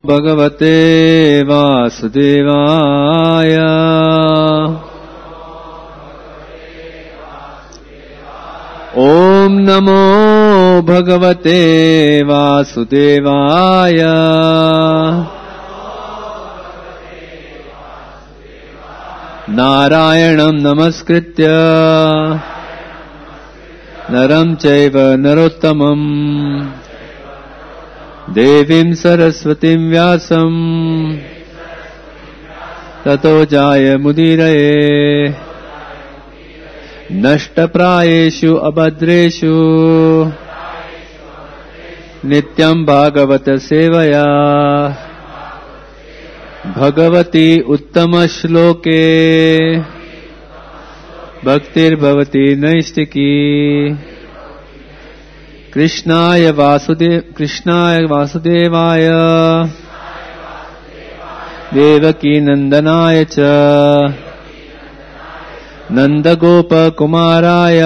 भगवते वासुदेवाय। ओम नमो भगवते वासुदेवाय। नारायणं नमस्कृत्य नरं चैव नरोत्तमं देवीं सरस्वतीं व्यासं ततो जायमुदीरये। नष्टप्रायेषु अभद्रेषु नित्यं भागवत सेवया भगवती उत्तमश्लोके भक्तिर्भवति नैष्टिकी। कृष्णाय वासुदेवाय देवकी नंदनाय च नंदगोपकुमाराय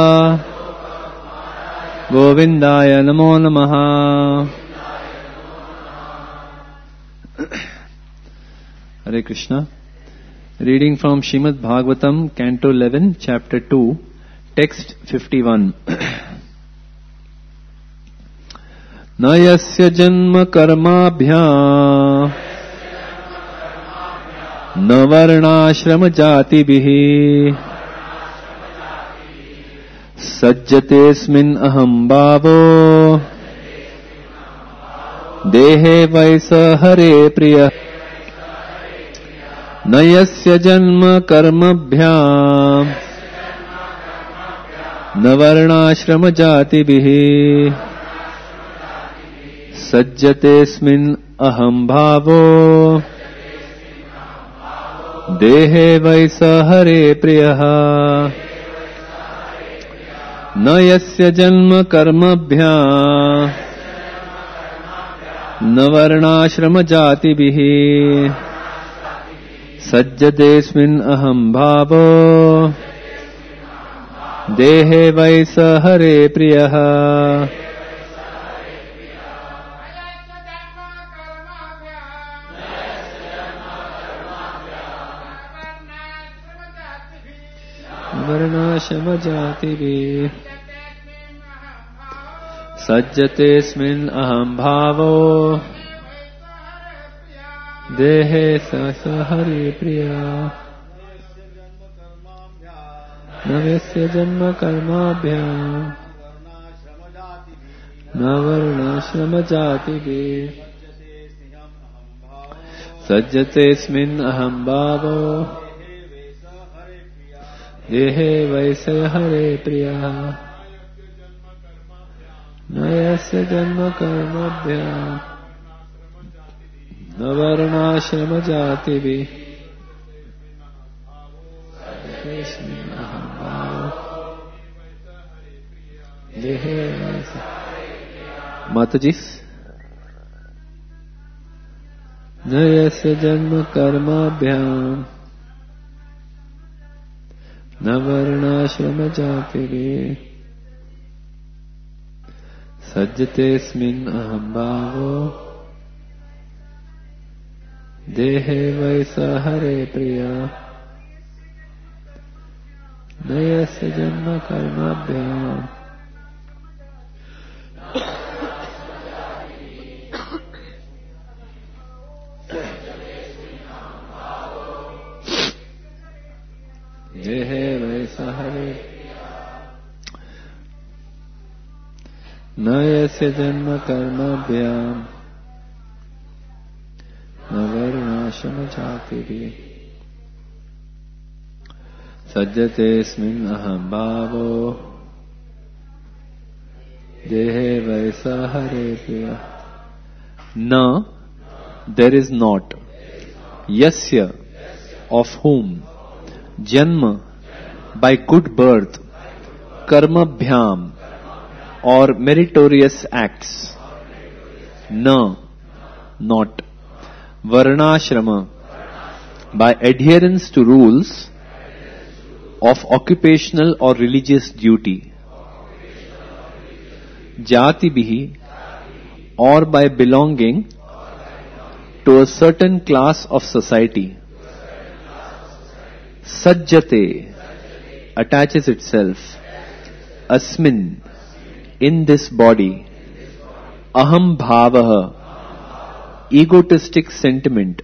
गोविंदाय नमो नमः। Hare Krishna. Reading from Srimad Bhagavatam, Canto 11, Chapter 2, Text 51. न यस्य जन्म कर्माभ्याम् न वर्णाश्रम जातिभिः सज्जतेऽस्मिन् अहं भावो देहे वै स हरे प्रियः। न यस्य जन्म कर्मभ्याम् न वर्णाश्रम जातिभिः सज्जतेऽस्मिन् अहं भावो देहे वै स हरे प्रियः। न यस्य जन्म कर्मभ्याम् न वर्णाश्रम जातिभिः सज्जतेऽस्मिन् अहं भावो देहे वै स हरे प्रियः। वर्णाश्रम जातिभिः सज्जतेऽस्मिन् अहं भावो देहे स हरे प्रिया। न यस्य जन्म कर्माभ्याम् न वर्णाश्रम जातिभिः सज्जतेऽस्मिन् अहं भावो देहे वै स हरे प्रियः। न यस्य जन्म कर्मभ्याम् न वर्णाश्रम जातिभिः माताजी। न यस्य जन्म कर्माभ्याम् न वर्णाश्रम जातिभिः सज्जतेऽस्मिन् अहं भावो देहे वै स हरे प्रिया। न यस्य जन्म कर्माभ्याम् देहे वै स हरे। न यस्य जन्म कर्माभ्याम् न वर्णाश्रम जातिभिः सज्जतेऽस्मिन् अहं भावो देहे वै स हरे प्रियः। न, there is not, yasya, of whom, janma, by good birth, karmabhyam, or meritorious acts, na, not, varnashrama, by adherence to rules of occupational or religious duty, jati bihi, or by belonging to a certain class of society. Sajjate, attaches itself. Asmin, in this body. Aham bhavaha, egotistic sentiment.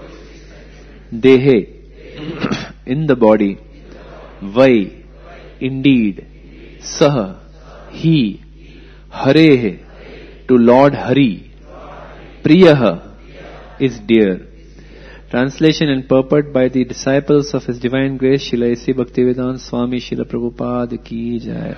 Dehe, in the body. Vai, indeed. Sah, he. Harehe, to Lord Hari. Priyaha, is dear. Translation and purport by the disciples of His Divine Grace, Srila A.C. Bhaktivedanta Swami Srila Prabhupada Ki Jai.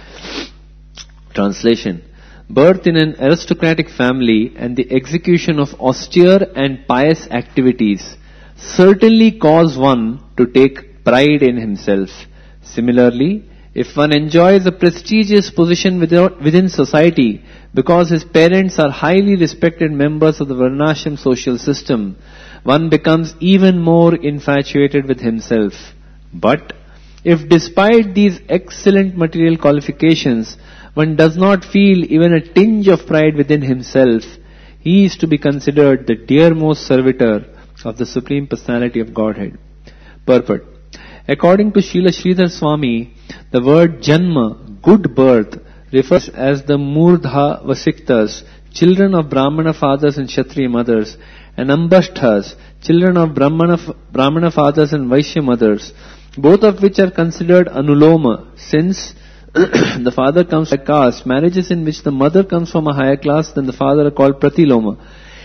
Translation. Birth in an aristocratic family and the execution of austere and pious activities certainly cause one to take pride in himself. Similarly, if one enjoys a prestigious position within society because his parents are highly respected members of the Varnashram social system, one becomes even more infatuated with himself. But if despite these excellent material qualifications, one does not feel even a tinge of pride within himself, he is to be considered the dearmost servitor of the Supreme Personality of Godhead. Purport. According to Srila Sridhar Swami, the word Janma, good birth, refers as the Murdha Vasiktas, children of Brahmana fathers and Kshatriya mothers, and Ambashthas, children of Brahmana fathers and Vaishya mothers, both of which are considered Anuloma, since the father comes from a caste. Marriages in which the mother comes from a higher class than the father are called Pratiloma.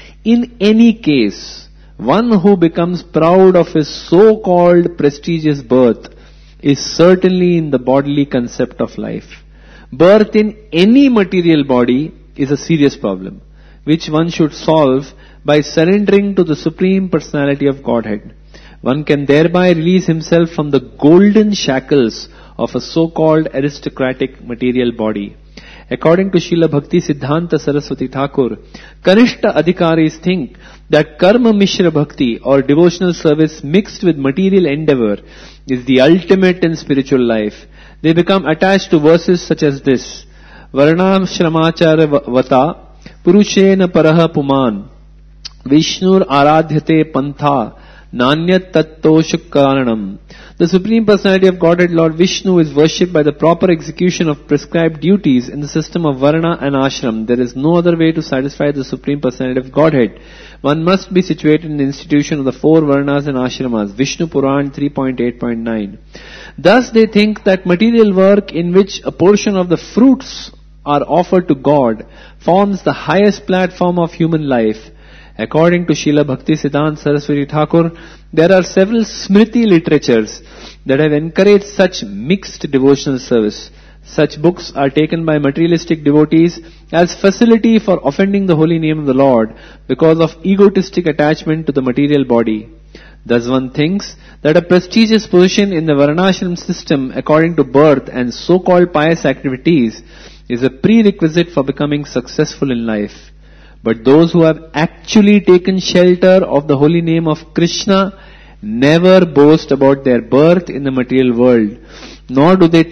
In any case, one who becomes proud of his so-called prestigious birth is certainly in the bodily concept of life. Birth in any material body is a serious problem, which one should solve by surrendering to the Supreme Personality of Godhead. One can thereby release himself from the golden shackles of a so-called aristocratic material body. According to Srila Bhakti Siddhanta Saraswati Thakur, Kanishta Adhikaris think that Karma Mishra Bhakti or devotional service mixed with material endeavor is the ultimate in spiritual life. They become attached to verses such as this: Varnam Shramachara Vata Purushena Paraha Puman Vishnur Aradhyate Pantha Nanyat Tattosha Karanam. The Supreme Personality of Godhead, Lord Vishnu, is worshipped by the proper execution of prescribed duties in the system of Varna and Ashram. There is no other way to satisfy the Supreme Personality of Godhead. One must be situated in the institution of the 4 Varnas and Ashramas. Vishnu Puran 3.8.9. Thus they think that material work in which a portion of the fruits are offered to God forms the highest platform of human life. According to Srila Bhakti Siddhanta Saraswati Thakur, there are several Smriti literatures that have encouraged such mixed devotional service. Such books are taken by materialistic devotees as facility for offending the holy name of the Lord because of egotistic attachment to the material body. Thus one thinks that a prestigious position in the Varnashram system according to birth and so-called pious activities is a prerequisite for becoming successful in life. But those who have actually taken shelter of the holy name of Krishna never boast about their birth in the material world, nor do they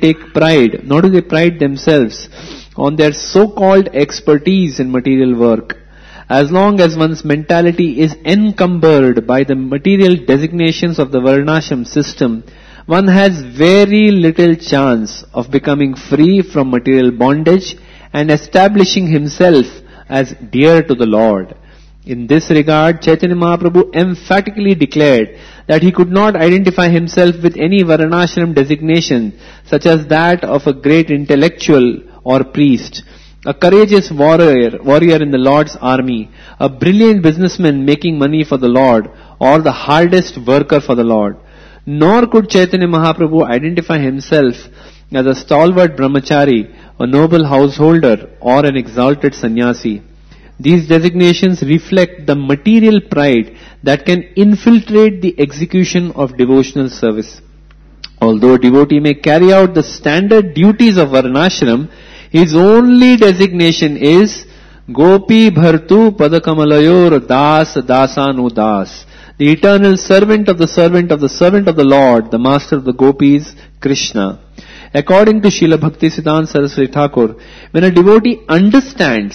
pride themselves on their so-called expertise in material work. As long as one's mentality is encumbered by the material designations of the Varnashram system, one has very little chance of becoming free from material bondage and establishing himself as dear to the Lord. In this regard, Chaitanya Mahaprabhu emphatically declared that he could not identify himself with any Varnashram designation such as that of a great intellectual or priest, a courageous warrior in the Lord's army, a brilliant businessman making money for the Lord, or the hardest worker for the Lord. Nor could Chaitanya Mahaprabhu identify himself as a stalwart brahmachari, a noble householder, or an exalted sannyasi. These designations reflect the material pride that can infiltrate the execution of devotional service. Although a devotee may carry out the standard duties of Varnashram, his only designation is Gopi Bhartu Padakamalyor Das Dasanu Das, the eternal servant of the servant of the servant of the Lord, the master of the gopis, Krishna. According to Srila Bhakti Siddhanta Saraswati Thakur, when a devotee understands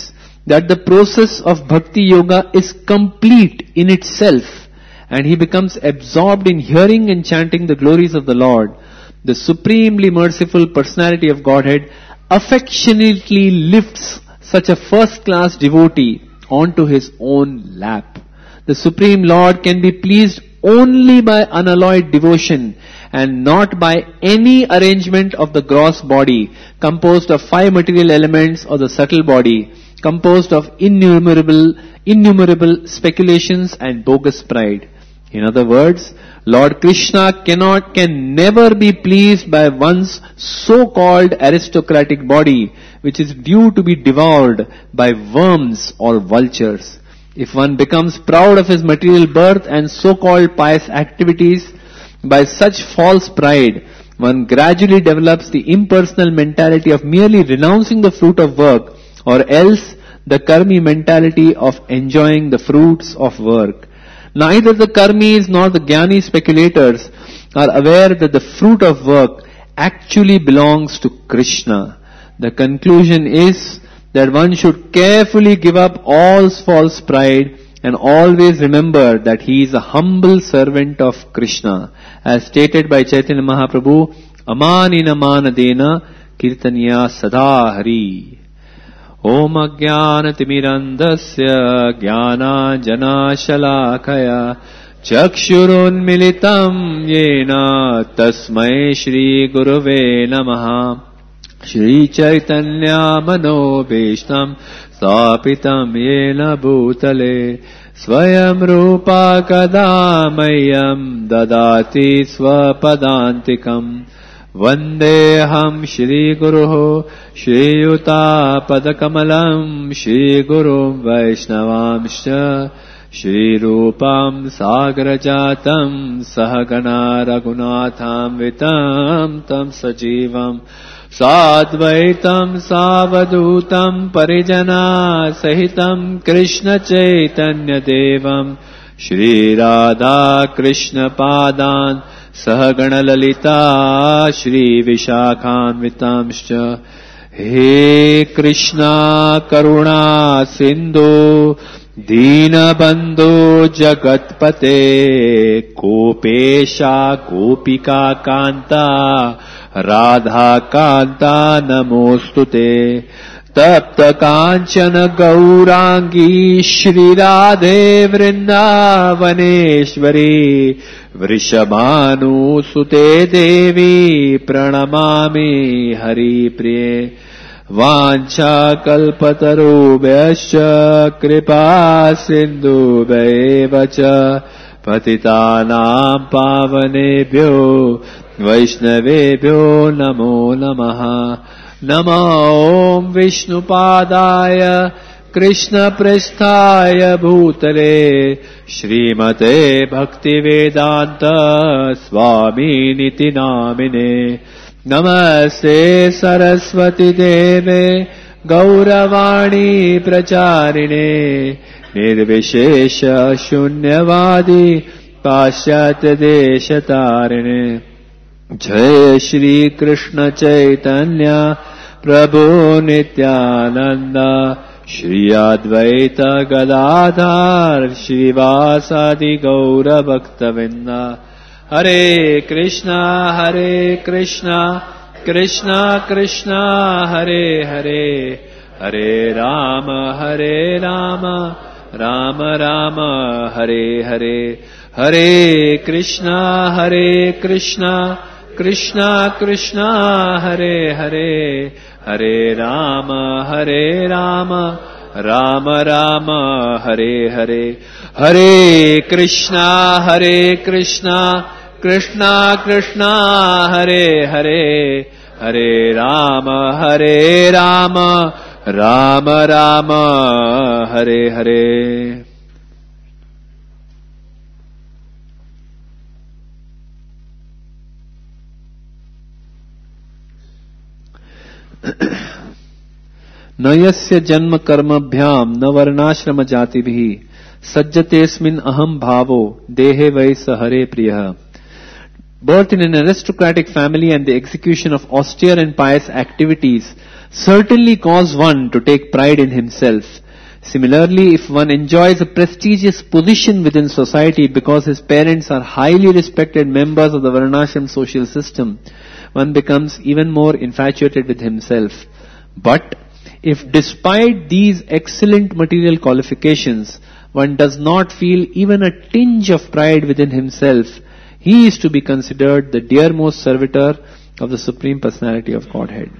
that the process of bhakti yoga is complete in itself, and he becomes absorbed in hearing and chanting the glories of the Lord, the supremely merciful personality of Godhead affectionately lifts such a first-class devotee onto his own lap. The Supreme Lord can be pleased only by unalloyed devotion and not by any arrangement of the gross body composed of 5 material elements or the subtle body composed of innumerable speculations and bogus pride. In other words, Lord Krishna can never be pleased by one's so-called aristocratic body, which is due to be devoured by worms or vultures. If one becomes proud of his material birth and so-called pious activities, by such false pride, one gradually develops the impersonal mentality of merely renouncing the fruit of work, or else the karmi mentality of enjoying the fruits of work. Neither the karmis nor the jnani speculators are aware that the fruit of work actually belongs to Krishna. The conclusion is that one should carefully give up all false pride and always remember that he is a humble servant of Krishna. As stated by Chaitanya Mahaprabhu, Amanina manadena kirtaniya sada hari. Om ajnanatimirandasya jnana shalakaya chakshurunmilitam yena tasmai Shri Guruve Namaha. Shri Chaitanya Manobhishtam Sapitam Yena Bhutale Swayam Rupa Kadamayam Dadati Swapadantikam Vandeham Shri Guruho Shri Yuta Padakamalam Shri Gurum Vaishnavamscha Shri Rupam Sagrajatam Sahagana Raghunatham Vitam Tam Sajivam Sadvaitam Savadutam Parijana Sahitam Krishna Chaitanya Devam Shri Radha Krishna Padan Sahagana Lalita Shri Vishakhanvitamscha. He Krishna Karuna Sindhu Deenabandhu Jagatpate Kopesha Kopika Kanta Radha Kanta Namostute Tapta Kanchana Gaurangi Shri Radhe Vrindavaneshwari Vrishabhanu Sute Devi Pranamami Hari Priye Vancha Kalpatarubhyascha Kripa Sindhubhaivacha Patitanam Pavanebhyo Vaishnavebhyo Namo Namaha. Namo Om Vishnupadaya Krishna Prasthaya Bhutale Srimate Bhaktivedanta Swami Niti Namine. Namaste Saraswati Deve Gauravani Pracharine Nirvishesha Shunyavadi Paschatya Deshatarine. Jai Shri Krishna Chaitanya Prabhu Nityananda Shri Advaita Gadadhar Shri Vasadi Gaura Bhaktavinda. Hare Krishna Krishna Krishna Hare Hare Hare Rama Rama Rama Hare Hare. Hare Krishna Krishna Krishna Hare Hare Hare Rama Rama Rama Hare Hare. Hare Krishna Krishna Krishna Hare Hare Hare Rama Rama Rama Hare Hare. न यस्य जन्म कर्मभ्याम न वर्णाश्रम जातिभिः सज्जतेस्मिन् अहम भावो देहे वै स हरे प्रियः. Birth in an aristocratic family and the execution of austere and pious activities certainly cause one to take pride in himself. Similarly, if one enjoys a prestigious position within society because his parents are highly respected members of the Varnashram social system, one becomes even more infatuated with himself. But if despite these excellent material qualifications, one does not feel even a tinge of pride within himself, he is to be considered the dearmost servitor of the Supreme Personality of Godhead.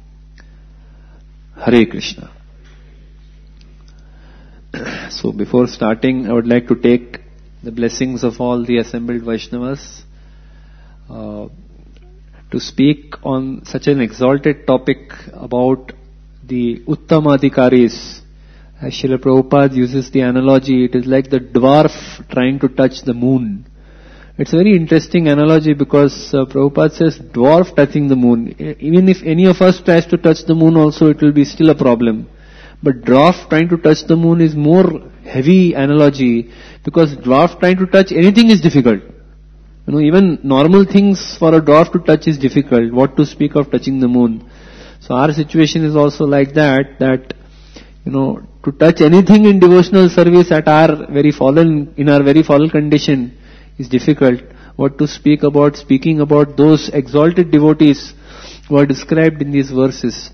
Hare Krishna. So before starting, I would like to take the blessings of all the assembled Vaishnavas to speak on such an exalted topic about the Uttamadhikaris. As Srila Prabhupada uses the analogy, it is like the dwarf trying to touch the moon. It's a very interesting analogy because Prabhupada says dwarf touching the moon. Even if any of us tries to touch the moon also, it will be still a problem. But dwarf trying to touch the moon is more heavy analogy because dwarf trying to touch anything is difficult. Even normal things for a dwarf to touch is difficult. What to speak of touching the moon? So our situation is also like that to touch anything in devotional service in our very fallen condition is difficult. What to speaking about those exalted devotees who are described in these verses.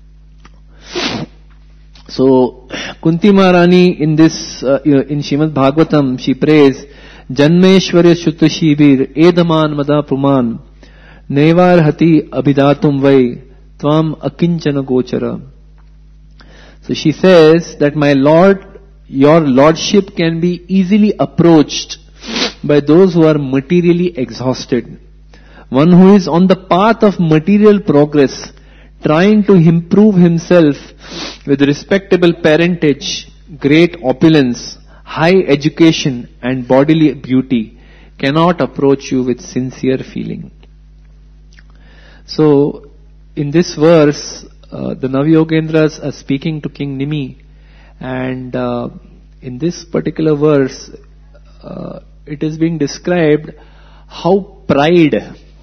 So, Kunti Maharani in Srimad Bhagavatam, she prays, Janmeshwarya Shutta Shibir, Edaman Mada Puman, Nevar Hati Abhidatum Vai, Tvam Akinchana Gochara. So she says that my Lord, your Lordship can be easily approached by those who are materially exhausted. One who is on the path of material progress, trying to improve himself with respectable parentage, great opulence, high education and bodily beauty, cannot approach you with sincere feeling. So, in this verse, the Navyogendras are speaking to King Nimi, and in this particular verse, it is being described how pride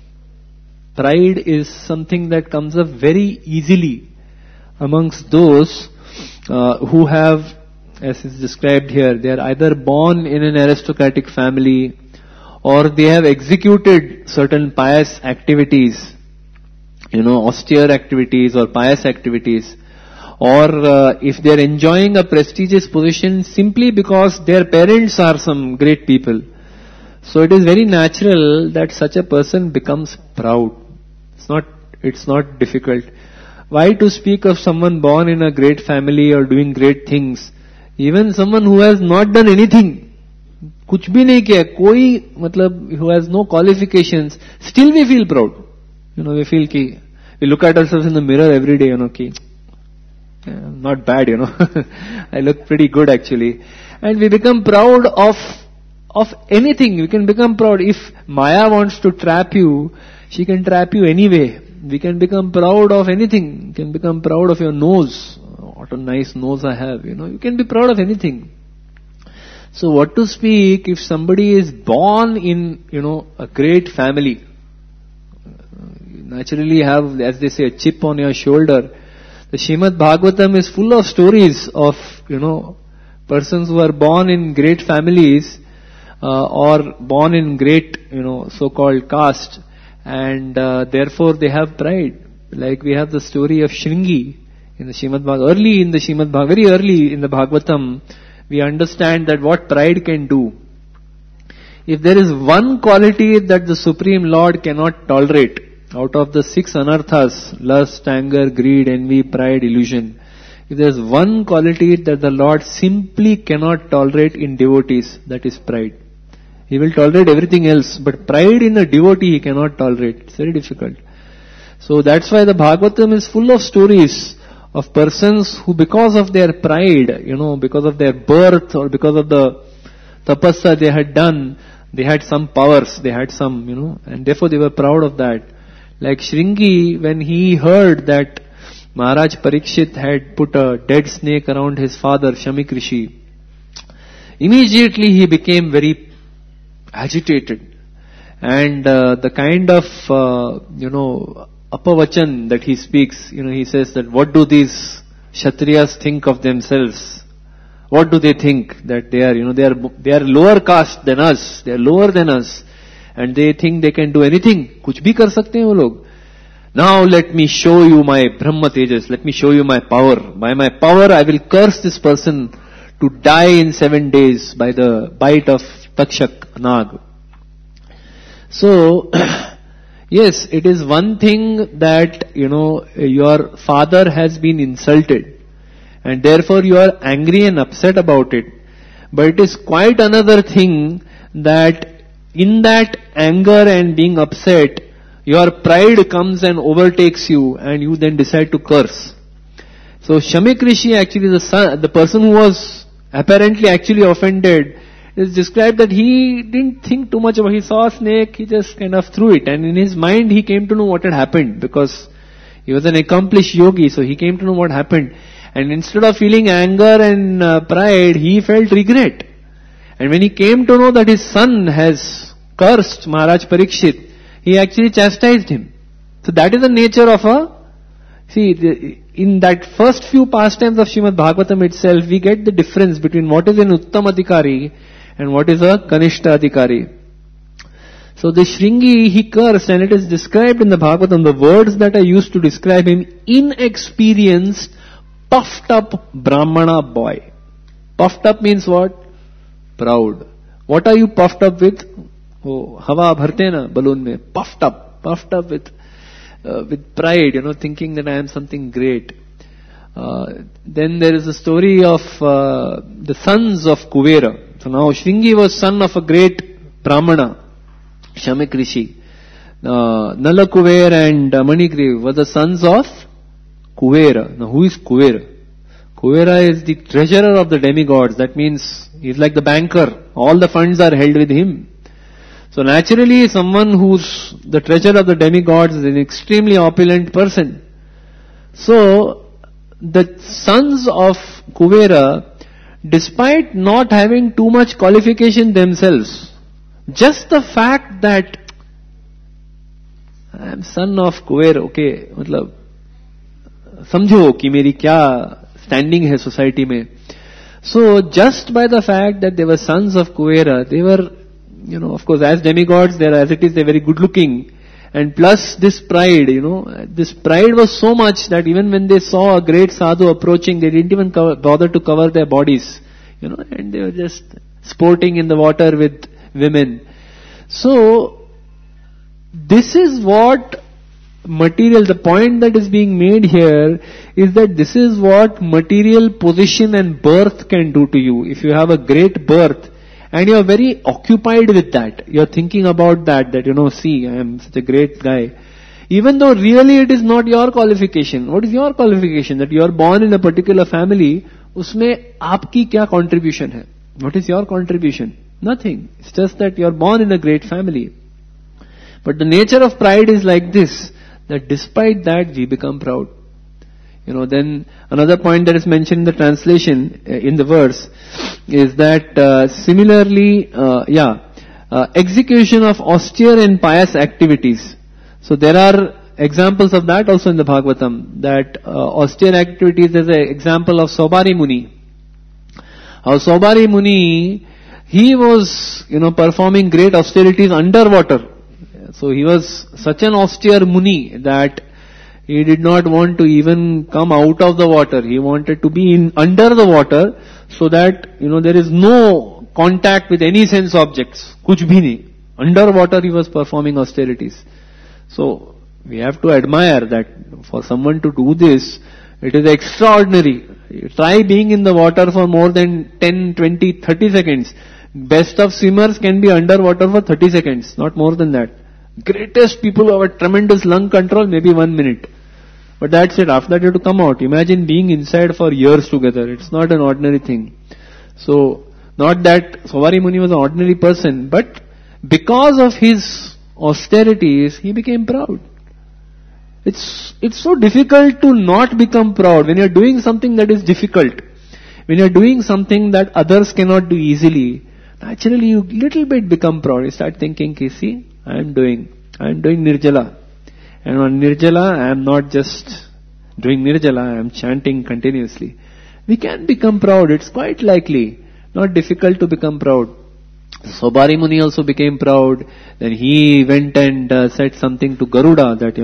is something that comes up very easily amongst those who have, as is described here, they are either born in an aristocratic family or they have executed certain pious activities, austere activities or pious activities, or if they are enjoying a prestigious position simply because their parents are some great people. So it is very natural that such a person becomes proud. It's not difficult. Why to speak of someone born in a great family or doing great things? Even someone who has not done anything, कुछ भी नहीं किया, कोई मतलब who has no qualifications, still we feel proud. We feel कि we look at ourselves in the mirror every day, not bad, I look pretty good actually, and we become proud of anything. We can become proud. If Maya wants to trap you, she can trap you anyway. We can become proud of anything. You can become proud of your nose. What a nice nose I have, You can be proud of anything. So what to speak if somebody is born in, a great family? You naturally have, as they say, a chip on your shoulder. The Srimad Bhagavatam is full of stories of, persons who are born in great families, or born in great, so-called caste, and therefore they have pride. Like we have the story of Shringi in the Srimad Bhagavatam. Very early in the Bhagavatam, we understand that what pride can do. If there is one quality that the Supreme Lord cannot tolerate, out of the 6 anarthas, lust, anger, greed, envy, pride, illusion, if there is one quality that the Lord simply cannot tolerate in devotees, that is pride. He will tolerate everything else, but pride in a devotee he cannot tolerate. It's very difficult. So that's why the Bhagavatam is full of stories of persons who, because of their pride, because of their birth or because of the tapasya they had done, they had some powers, they had some, and therefore they were proud of that. Like Shringi, when he heard that Maharaj Parikshit had put a dead snake around his father, Shamik Rishi, immediately he became very agitated. And the kind of, apavachan that he speaks, he says that what do these Kshatriyas think of themselves? What do they think? That they are, they are lower caste than us. They are lower than us. And they think they can do anything. Kuch bhi kar sakte hain wo log. Now let me show you my Brahma Tejas. Let me show you my power. By my power I will curse this person to die in 7 days by the bite of Takshak Nag. So, yes, it is one thing that, your father has been insulted and therefore you are angry and upset about it. But it is quite another thing that in that anger and being upset, your pride comes and overtakes you and you then decide to curse. So Shamik Rishi, actually the person who was apparently actually offended, is described that he didn't think too much about it. He saw a snake, he just kind of threw it, and in his mind he came to know what had happened, because he was an accomplished yogi, so he came to know what happened. And instead of feeling anger and pride, he felt regret. And when he came to know that his son has cursed Maharaj Parikshit, he actually chastised him. So that is the nature of in that first few pastimes of Srimad Bhagavatam itself, we get the difference between what is an Uttam Adhikari and what is a Kanishta Adhikari. So the Shringi, he cursed, and it is described in the Bhagavatam, the words that are used to describe him: inexperienced, puffed up Brahmana boy. Puffed up means what? Proud. What are you puffed up with? Oh, hawa bharte na balloon mein. Puffed up with pride, thinking that I am something great. Then there is a story of the sons of Kuvera. So now Shringi was son of a great Brahmana, Shamik Rishi. Nala Kuver and Manigriv were the sons of Kuvera. Now who is Kuvera? Kuvera is the treasurer of the demigods. That means he is like the banker. All the funds are held with him. So naturally, someone who's the treasurer of the demigods is an extremely opulent person. So the sons of Kuvera, despite not having too much qualification themselves, just the fact that I am son of Kuvera, okay, मतलब समझो कि मेरी क्या standing है society में. So just by the fact that they were sons of Kuvera, they were, of course, as demigods, they're very good looking. And plus this pride, this pride was so much that even when they saw a great sadhu approaching, they didn't even bother to cover their bodies, and they were just sporting in the water with women. So, this is what the point that is being made here is that this is what material position and birth can do to you. If you have a great birth, and you are very occupied with that, you are thinking about that, see, I am such a great guy. Even though really it is not your qualification. What is your qualification? That you are born in a particular family, usme aapki kya contribution hai? What is your contribution? Nothing. It's just that you are born in a great family. But the nature of pride is like this, that despite that we become proud. Then another point that is mentioned in the translation, in the verse, is that similarly, execution of austere and pious activities. So there are examples of that also in the Bhagavatam, that austere activities, there's an example of Saubhari Muni. How Saubhari Muni, he was, performing great austerities underwater. So he was such an austere Muni that he did not want to even come out of the water. He wanted to be under the water, so that, there is no contact with any sense objects. Kuch bhi nahi. Underwater he was performing austerities. So, we have to admire that for someone to do this, it is extraordinary. Try being in the water for more than 10, 20, 30 seconds. Best of swimmers can be underwater for 30 seconds, not more than that. Greatest people who have a tremendous lung control, maybe 1 minute. But that's it. After that you have to come out. Imagine being inside for years together. It's not an ordinary thing. So, not that Saubhari Muni was an ordinary person, but because of his austerities, he became proud. It's so difficult to not become proud when you're doing something that is difficult. When you're doing something that others cannot do easily, naturally you little bit become proud. You start thinking, see, I am doing Nirjala. And on Nirjala, I am not just doing Nirjala, I am chanting continuously. We can become proud. It's quite likely. Not difficult to become proud. Sobari Muni also became proud. Then he went and said something to Garuda that,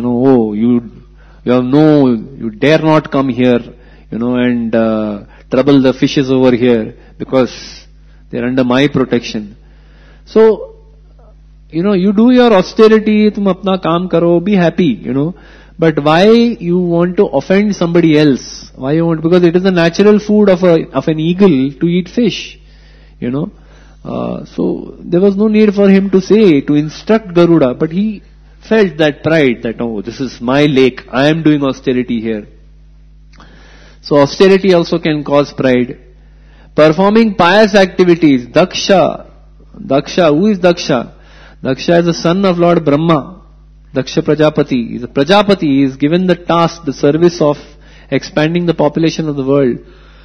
you dare not come here, and trouble the fishes over here because they're under my protection. So, you do your austerity, tum apna kaam karo, be happy, But why you want to offend somebody else? Why you want? Because it is the natural food of an eagle to eat fish, So there was no need for him to instruct Garuda, but he felt that pride that, this is my lake, I am doing austerity here. So austerity also can cause pride. Performing pious activities. Daksha, who is Daksha? Daksha is the son of Lord Brahma. Daksha Prajapati. He is a Prajapati. He is given the task, the service of expanding the population of the world.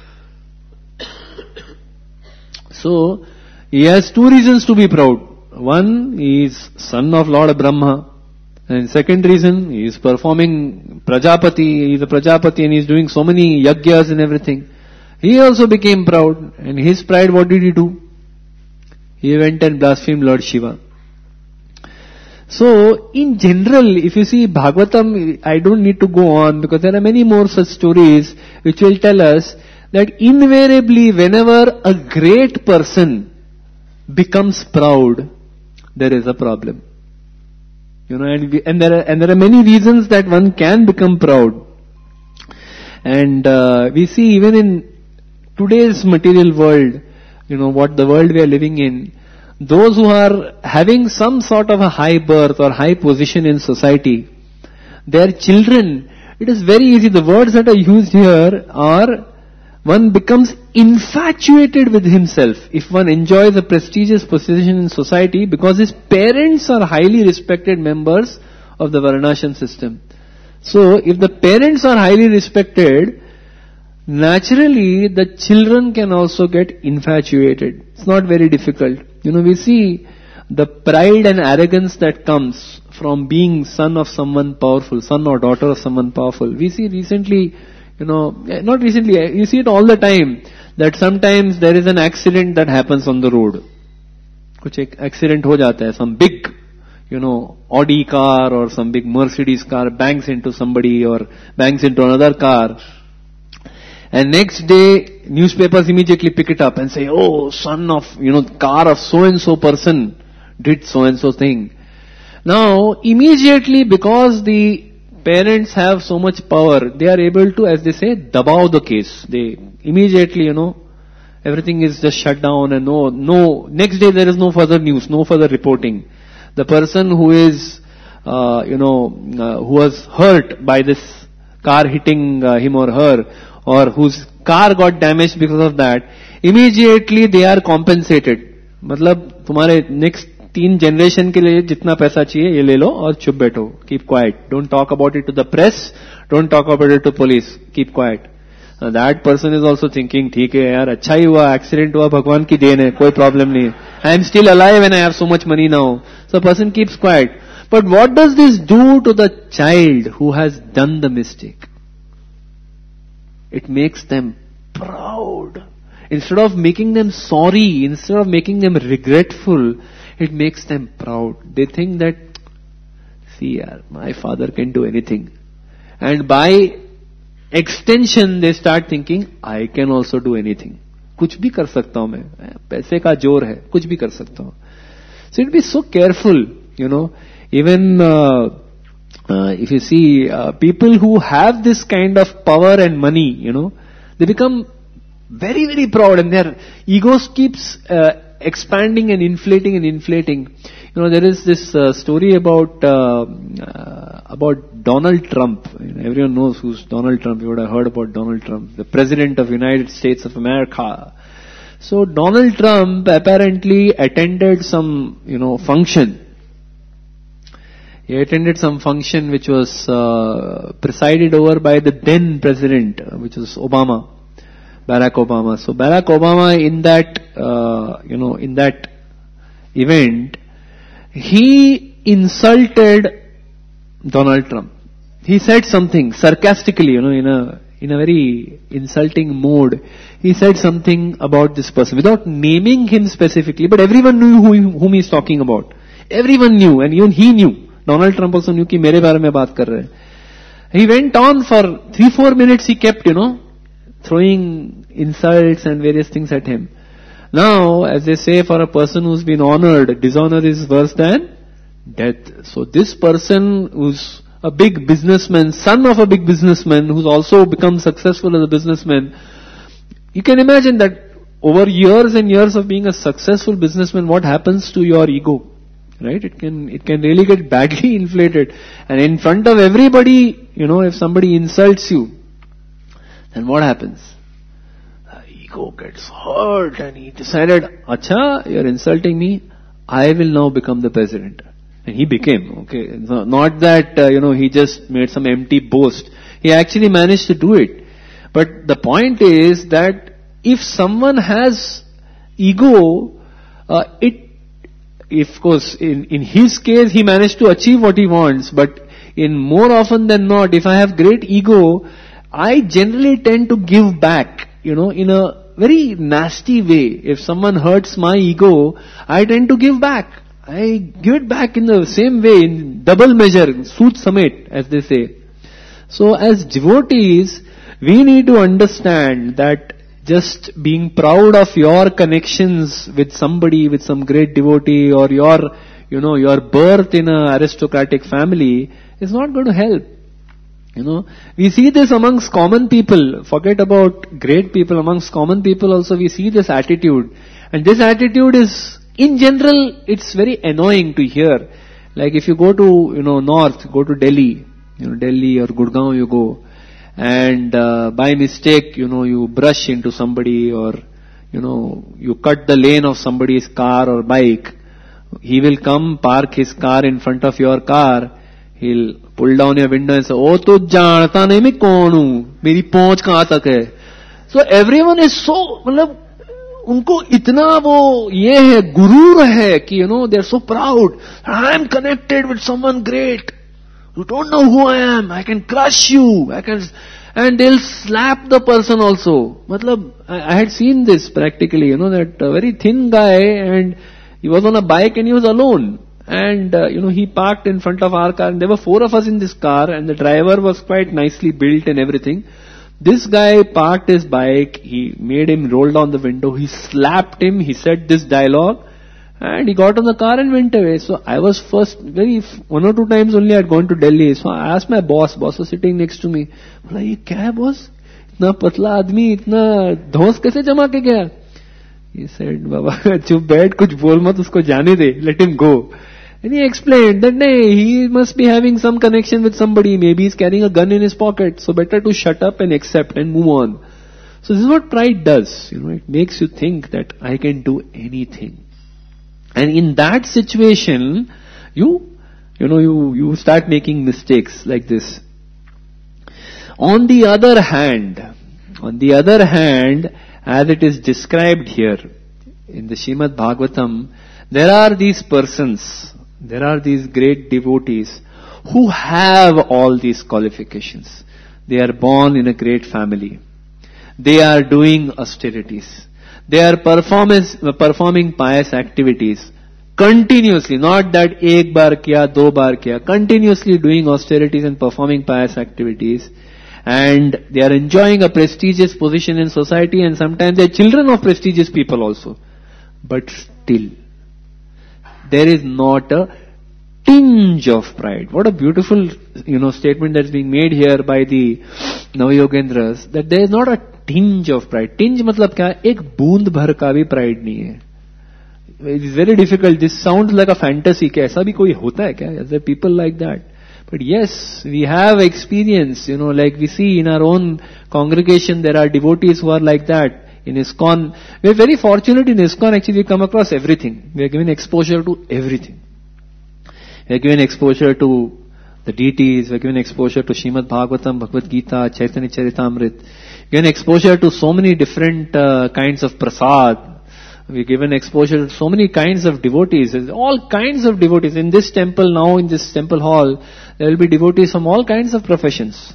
So, he has two reasons to be proud. One, he is son of Lord Brahma. And second reason, he is performing Prajapati. He is a Prajapati and he is doing so many yagyas and everything. He also became proud. And his pride, what did he do? He went and blasphemed Lord Shiva. So, in general, if you see Bhagavatam, I don't need to go on because there are many more such stories which will tell us that invariably whenever a great person becomes proud, there is a problem. And there are many reasons that one can become proud. And we see even in today's material world, what the world we are living in, those who are having some sort of a high birth or high position in society, their children, it is very easy. The words that are used here are, one becomes infatuated with himself if one enjoys a prestigious position in society because his parents are highly respected members of the Varnashram system. So, if the parents are highly respected, naturally the children can also get infatuated. It's not very difficult. We see the pride and arrogance that comes from being son of someone powerful, son or daughter of someone powerful. We see recently, not recently, you see it all the time, that sometimes there is an accident that happens on the road. Kuch ek accident ho jata hai, some big, Audi car or some big Mercedes car bangs into somebody or bangs into another car. And next day, newspapers immediately pick it up and say, son of, car of so-and-so person did so-and-so thing. Now, immediately because the parents have so much power, they are able to, as they say, dabao the case. They immediately, everything is just shut down and next day there is no further news, no further reporting. The person who is, who was hurt by this car hitting him or her, or whose car got damaged because of that, immediately they are compensated. मतलब तुम्हारे next 3 generation के लिए जितना पैसा चाहिए ये ले लो और चुप बैठो. Keep quiet. Don't talk about it to the press. Don't talk about it to police. Keep quiet. That person is also thinking, ठीक है यार, अच्छा ही हुआ, accident हुआ, भगवान की देन है, कोई problem नहीं. I am still alive and I have so much money now. So person keeps quiet. But what does this do to the child who has done the mistake? It makes them proud. Instead of making them sorry, instead of making them regretful, it makes them proud. They think that, see yaar, my father can do anything. And by extension, they start thinking, I can also do anything. कुछ भी कर सकता हूं मैं. पैसे का जोर है, कुछ भी कर सकता हूं. So be so careful, even if you see people who have this kind of power and money, they become very, very proud and their egos keeps expanding and inflating and inflating. There is this story about Donald Trump. Everyone knows who's Donald Trump. You would have heard about Donald Trump, the President of the United States of America. So Donald Trump apparently attended some, function. He attended some function which was presided over by the then president, which was Barack Obama. So Barack Obama in that event, he insulted Donald Trump. He said something sarcastically, in a very insulting mode, he said something about this person without naming him specifically, but everyone knew whom he's talking about. Everyone knew, and even he knew. Donald Trump also knew कि मेरे बारे में बात कर रहे हैं. He went on for 3-4 minutes. He kept, throwing insults and various things at him. Now, as they say, for a person who's been honored, dishonor is worse than death. So this person who's a big businessman, son of a big businessman, who's also become successful as a businessman, you can imagine that over years and years of being a successful businessman, what happens to your ego? Right? It can really get badly inflated. And in front of everybody, if somebody insults you, then what happens? The ego gets hurt, and he decided, Acha, you're insulting me, I will now become the president. And he became, okay. Not that, he just made some empty boast. He actually managed to do it. But the point is that if someone has ego, of course, in his case, he managed to achieve what he wants, but in more often than not, if I have great ego, I generally tend to give back, in a very nasty way. If someone hurts my ego, I tend to give back. I give it back in the same way, in double measure, soot samet, as they say. So as devotees, we need to understand that just being proud of your connections with somebody, with some great devotee, or your birth in an aristocratic family is not going to help. We see this amongst common people. Forget about great people. Amongst common people also we see this attitude. And this attitude is, in general, it's very annoying to hear. Like if you go to, north, go to Delhi, Delhi or Gurgaon you go, and by mistake, you brush into somebody, or, you cut the lane of somebody's car or bike. He will come, park his car in front of your car. He'll pull down your window and say, "Oh, tu jaanta nahi main kaun hu? Meri pahunch kahan tak hai?" So everyone is so, उनको इतना वो ये है, गुरूर है कि they're so proud. I'm connected with someone great. You don't know who I am. I can crush you. And they'll slap the person also. I had seen this practically, that very thin guy, and he was on a bike and he was alone. And, he parked in front of our car, and there were 4 of us in this car, and the driver was quite nicely built and everything. This guy parked his bike, he made him roll down the window, he slapped him, he said this dialogue, and he got on the car and went away. So I was first, 1 or 2 times only I had gone to Delhi. So I asked my boss was sitting next to me. बोला, ये क्या है boss? इतना पतला आदमी, इतना धौंस कैसे जमा के गया? He said, बाबा चुप बैठ, कुछ बोल मत, उसको जाने दे, let him go. And he explained that he must be having some connection with somebody. Maybe he's carrying a gun in his pocket. So better to shut up and accept and move on. So this is what pride does. It makes you think that I can do anything. And in that situation, you start making mistakes like this. On the other hand, as it is described here in the Srimad Bhagavatam, there are these persons, there are these great devotees who have all these qualifications. They are born in a great family. They are doing austerities. They are performing pious activities continuously, not that ek bar kiya, do bar kiya, continuously doing austerities and performing pious activities. And they are enjoying a prestigious position in society, and sometimes they are children of prestigious people also. But still, there is not a tinge of pride. What a beautiful, statement that's being made here by the Navayogendras, that there is not a tinge of pride. Tinge matlab kya? Ek boond bhar ka bhi pride nahi hai. It is very difficult. This sounds like a fantasy. Kya aisa bhi koi hota hai kya? Is there people like that? But yes, we have experience, like we see in our own congregation, there are devotees who are like that. In ISKCON, we are very fortunate in ISKCON, actually we come across everything. We are given exposure to everything. We are given exposure to the deities, we are given exposure to Srimad Bhagavatam, Bhagavad Gita, Chaitanya Charitamrita. We are given exposure to so many different kinds of prasad. We are given exposure to so many kinds of devotees. There's all kinds of devotees. In this temple now, in this temple hall, there will be devotees from all kinds of professions.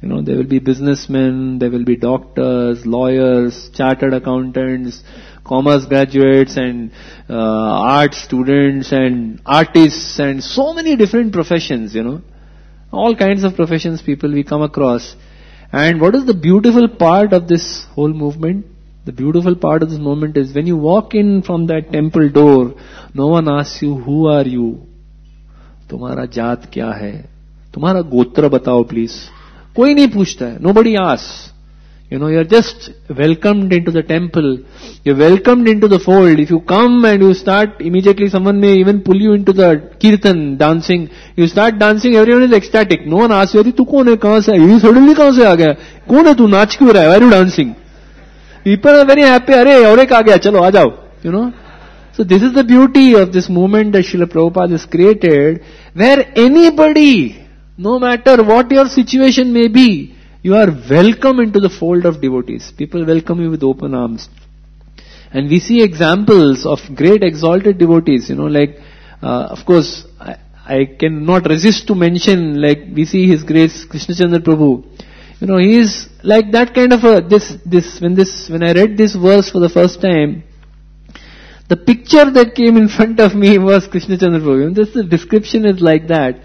There will be businessmen, there will be doctors, lawyers, chartered accountants, commerce graduates and art students and artists and so many different professions, all kinds of professions people we come across. And what is the beautiful part of this whole movement? The beautiful part of this movement is when you walk in from that temple door, no one asks you, who are you? तुम्हारा जात क्या है? तुम्हारा गोत्र बताओ please. कोई नहीं पूछता है. Nobody asks. You're just welcomed into the temple. You're welcomed into the fold. If you come and you start, immediately someone may even pull you into the kirtan, dancing. You start dancing, everyone is ecstatic. No one asks you, tu kaun hai, kahan se hai? You suddenly kahan se aa gaya? Kaun hai tu, naach kyun raha hai? Why are you dancing? People are very happy. Arey, aur ek aa gaya, chalo, aa jao. So this is the beauty of this movement that Srila Prabhupada has created, where anybody, no matter what your situation may be, you are welcome into the fold of devotees. People welcome you with open arms. And we see examples of great exalted devotees, of course, I cannot resist to mention, we see His Grace Krishna Chandra Prabhu. He is like that kind of when I read this verse for the first time, the picture that came in front of me was Krishna Chandra Prabhu. The description is like that,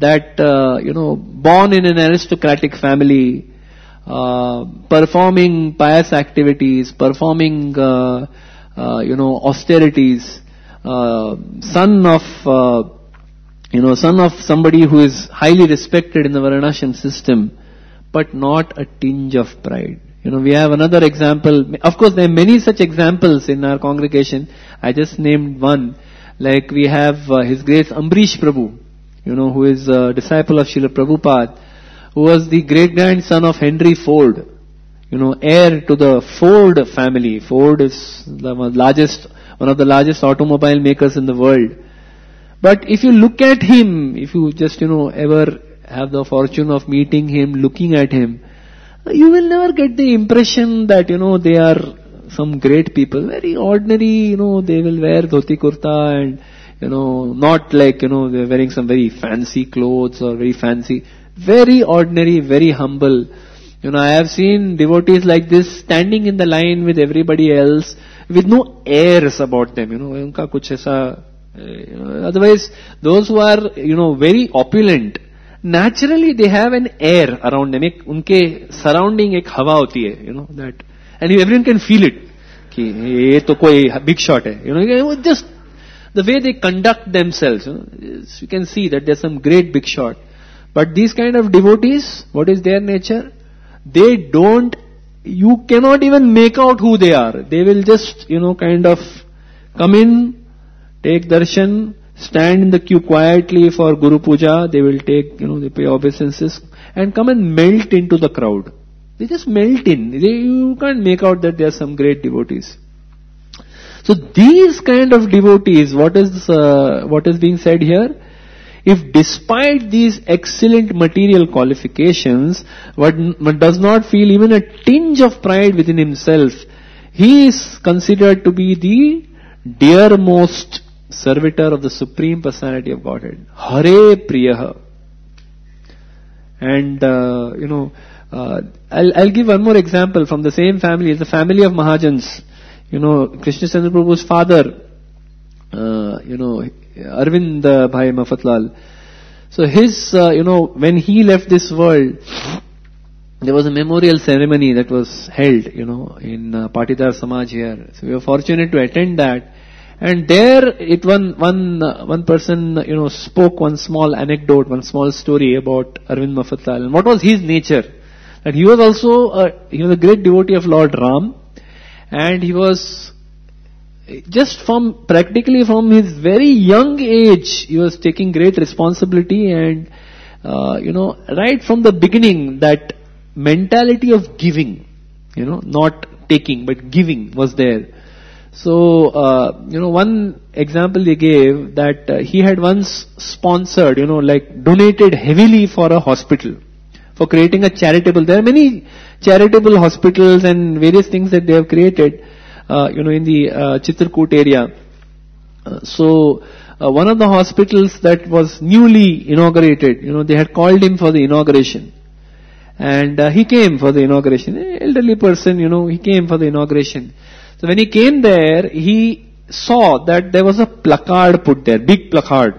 born in an aristocratic family, performing pious activities, performing, austerities, son of somebody who is highly respected in the Varnashram system, but not a tinge of pride. We have another example. Of course, there are many such examples in our congregation. I just named one. Like we have His Grace Ambarish Prabhu, who is a disciple of Srila Prabhupada, who was the great-grandson of Henry Ford, heir to the Ford family. Ford is one of the largest automobile makers in the world. But if you look at him, if you just, ever have the fortune of meeting him, looking at him, you will never get the impression that, they are some great people. Very ordinary, they will wear dhoti kurta and, not like, they're wearing some very fancy clothes or very fancy. Very ordinary, very humble. I have seen devotees like this standing in the line with everybody else with no airs about them. Unka kuch aisa, otherwise, those who are, very opulent, naturally they have an air around them. Unke surrounding ek hawa hoti hai, that. And everyone can feel it. Ki ye to koi big shot hai. Just the way they conduct themselves. You can see that there's some great big shot. But these kind of devotees, what is their nature? You cannot even make out who they are. They will just, kind of come in, take darshan, stand in the queue quietly for Guru Puja. They will take, they pay obeisances and come and melt into the crowd. They just melt in. You can't make out that they are some great devotees. So these kind of devotees, what is being said here? If despite these excellent material qualifications, one does not feel even a tinge of pride within himself, he is considered to be the dearmost servitor of the Supreme Personality of Godhead. Hare Priyaha. And, I'll give one more example from the same family. It's the family of Mahajans. Krishna Chandra Prabhu's father, Arvind Bhai Mafatlal. So his, when he left this world, there was a memorial ceremony that was held, in Patidar Samaj here. So we were fortunate to attend that. And there, one person, spoke one small anecdote, one small story about Arvind Mafatlal. And what was his nature? That he was also, he was a great devotee of Lord Ram. And he was practically from his very young age, he was taking great responsibility and, right from the beginning, that mentality of giving, not taking, but giving was there. So, one example they gave that he had once sponsored, donated heavily for a hospital, for creating a charitable, there are many charitable hospitals and various things that they have created, in the Chitrakoot area. So, one of the hospitals that was newly inaugurated, they had called him for the inauguration. And he came for the inauguration. Elderly person, he came for the inauguration. So when he came there, he saw that there was a placard put there, big placard,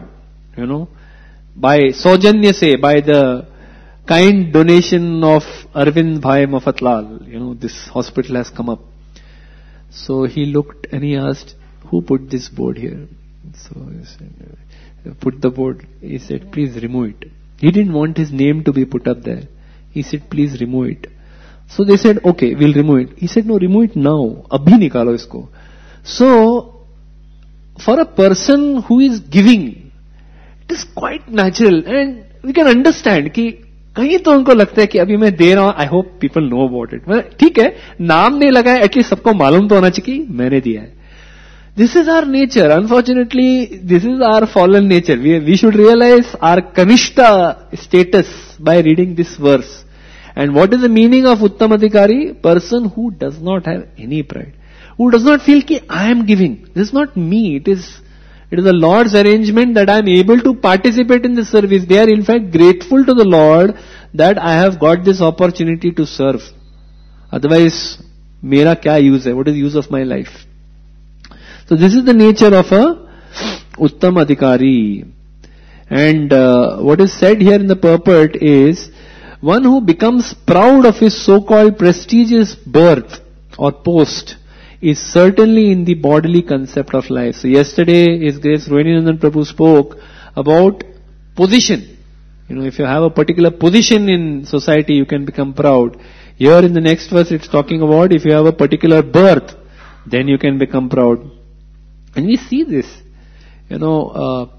by Saujanya Se, by the kind donation of Arvind Bhai Mafatlal. This hospital has come up. So he looked and he asked, who put this board here? So he said, put the board. He said, please remove it. He didn't want his name to be put up there. He said, please remove it. So they said, okay, we'll remove it. He said, no, remove it now. Abhi nikalo isko. So, for a person who is giving, it is quite natural and we can understand कि कहीं तो उनको लगता है कि अभी मैं दे रहा हूं, I hope people know about it. ठीक है, नाम नहीं लगा है, एटलीस्ट सबको मालूम तो होना चाहिए कि मैंने दिया है. This is our nature. Unfortunately, this is our fallen nature. We should realize our Kanishta status by reading this verse. And what is the meaning of Uttam Adhikari? Person who does not have any pride. Who does not feel ki I am giving. This is not me. It is the Lord's arrangement that I am able to participate in this service. They are in fact grateful to the Lord that I have got this opportunity to serve. Otherwise, mera kya use hai? What is the use of my life? So this is the nature of a Uttam Adhikari. And what is said here in the purport is, one who becomes proud of his so-called prestigious birth or post is certainly in the bodily concept of life. So yesterday His Grace Rohinandan Prabhu spoke about position. If you have a particular position in society, you can become proud. Here in the next verse it's talking about if you have a particular birth, then you can become proud. And we see this, those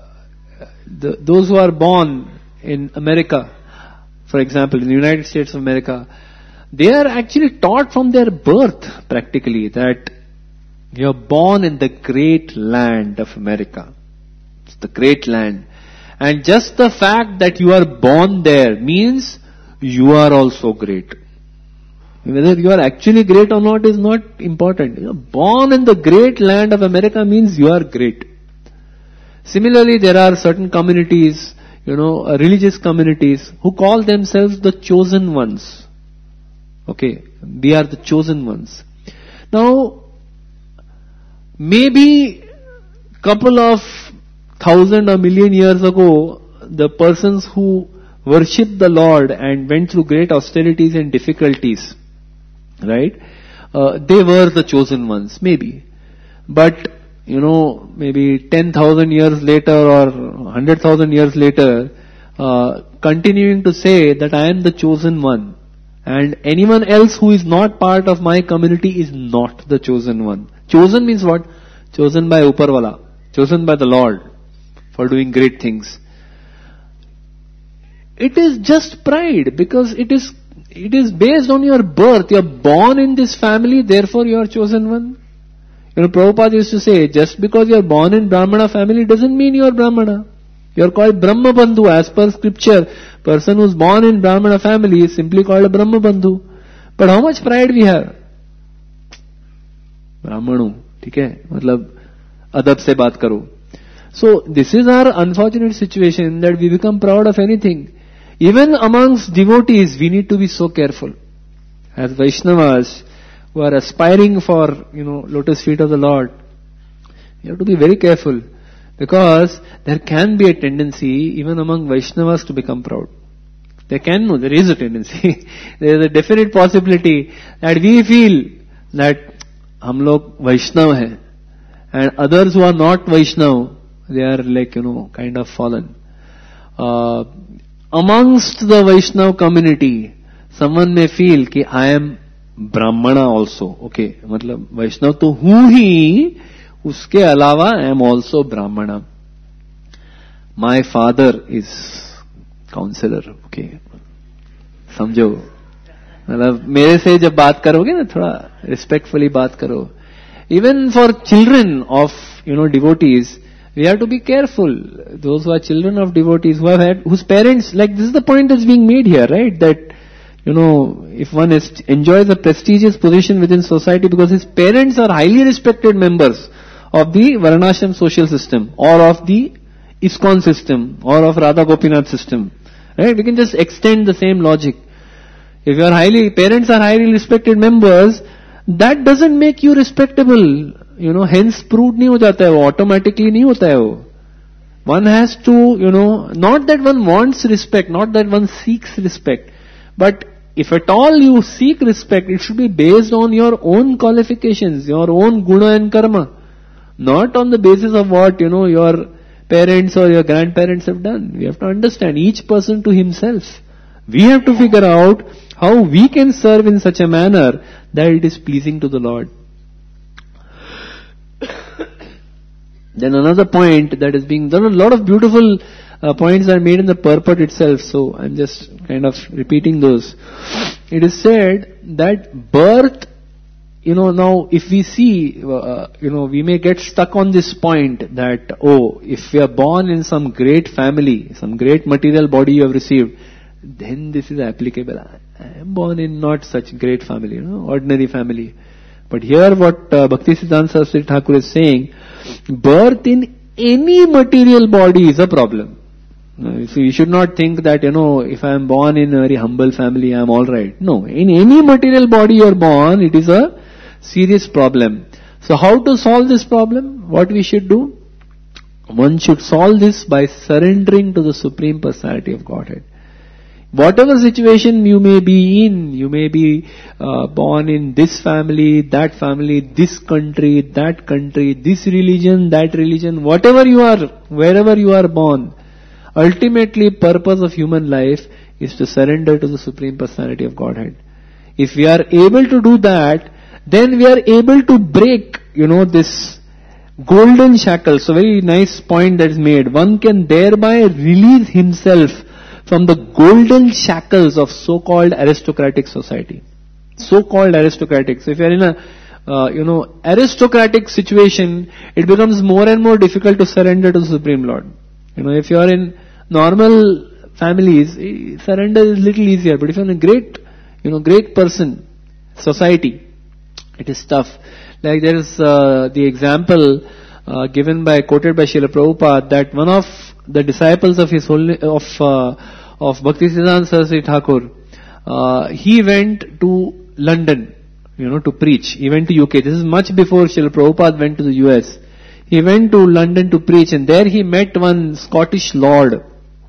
who are born in America, for example, in the United States of America, they are actually taught from their birth practically that you are born in the great land of America. It's the great land. And just the fact that you are born there means you are also great. Whether you are actually great or not is not important. Born in the great land of America means you are great. Similarly, there are certain communities, religious communities who call themselves the chosen ones. Okay, we are the chosen ones. Now, maybe couple of 1,000 or million years ago, the persons who worshipped the Lord and went through great austerities and difficulties, right? They were the chosen ones, maybe. But, maybe 10,000 years later or 100,000 years later, continuing to say that I am the chosen one. And anyone else who is not part of my community is not the chosen one. Chosen means what? Chosen by Uparwala. Chosen by the Lord for doing great things. It is just pride because it is based on your birth. You are born in this family, therefore you are chosen one. Prabhupada used to say, just because you are born in Brahmana family doesn't mean you are Brahmana. You are called Brahma Bandhu as per scripture. Person who is born in Brahmana family is simply called a Brahma Bandhu. But how much pride we have? Brahmanu, ठीक है? मतलब adab se baat karo. So this is our unfortunate situation that we become proud of anything. Even amongst devotees, we need to be so careful. As Vaishnavas who are aspiring for, lotus feet of the Lord, you have to be very careful. Because there can be a tendency, even among Vaishnavas, to become proud. There is a tendency. There is a definite possibility that we feel that hum log Vaishnav hai. And others who are not Vaishnav, they are like, kind of fallen. Amongst the Vaishnav community, someone may feel कि I am Brahmana also. Okay, मतलब Vaishnav तो हूँ ही, उसके अलावा I am also Brahmana. My father is counselor. Okay, समझो, मतलब मेरे से जब बात करोगे ना, थोड़ा respectfully बात करो. Even for children of devotees, we have to be careful. Those who are children of devotees, whose parents, like this is the point that's being made here, right? That if one enjoys a prestigious position within society because his parents are highly respected members of the Varnashram social system or of the ISKCON system or of Radha Gopinath system, right? We can just extend the same logic. If your parents are highly respected members, that doesn't make you respectable. Hence proved नहीं हो जाता है वो, automatically नहीं होता है वो. One has to, not that one wants respect, not that one seeks respect, but if at all you seek respect, it should be based on your own qualifications, your own guna and karma, not on the basis of what, your parents or your grandparents have done. We have to understand each person to himself. We have to figure out how we can serve in such a manner that it is pleasing to the Lord. Then another point that is being done, a lot of beautiful points are made in the purport itself, so I'm just kind of repeating those. It is said that birth, now if we see, we may get stuck on this point that, if we are born in some great family, some great material body you have received, then this is applicable. I am born in not such great family, ordinary family. But here what Bhaktisiddhanta Saraswati Thakur is saying, birth in any material body is a problem. So you should not think that, if I am born in a very humble family, I am alright. No, in any material body you are born, it is a serious problem. So how to solve this problem? What we should do? One should solve this by surrendering to the Supreme Personality of Godhead. Whatever situation you may be in, you may be born in this family, this country, that country, this religion, that religion, whatever you are, wherever you are born, ultimately purpose of human life is to surrender to the Supreme Personality of Godhead. If we are able to do that, then we are able to break, this golden shackle. So very nice point that is made. One can thereby release himself from the golden shackles of so-called aristocratic society. So-called aristocratic. So if you are in a, aristocratic situation, it becomes more and more difficult to surrender to the Supreme Lord. If you are in normal families, surrender is little easier. But if you are in a great person, society, it is tough. Like there is the example quoted by Srila Prabhupada, that one of the disciples of Bhaktisiddhanta Saraswati Thakur, he went to London, to preach. He went to UK. This is much before Srila Prabhupada went to the US. He went to London to preach, and there he met one Scottish Lord,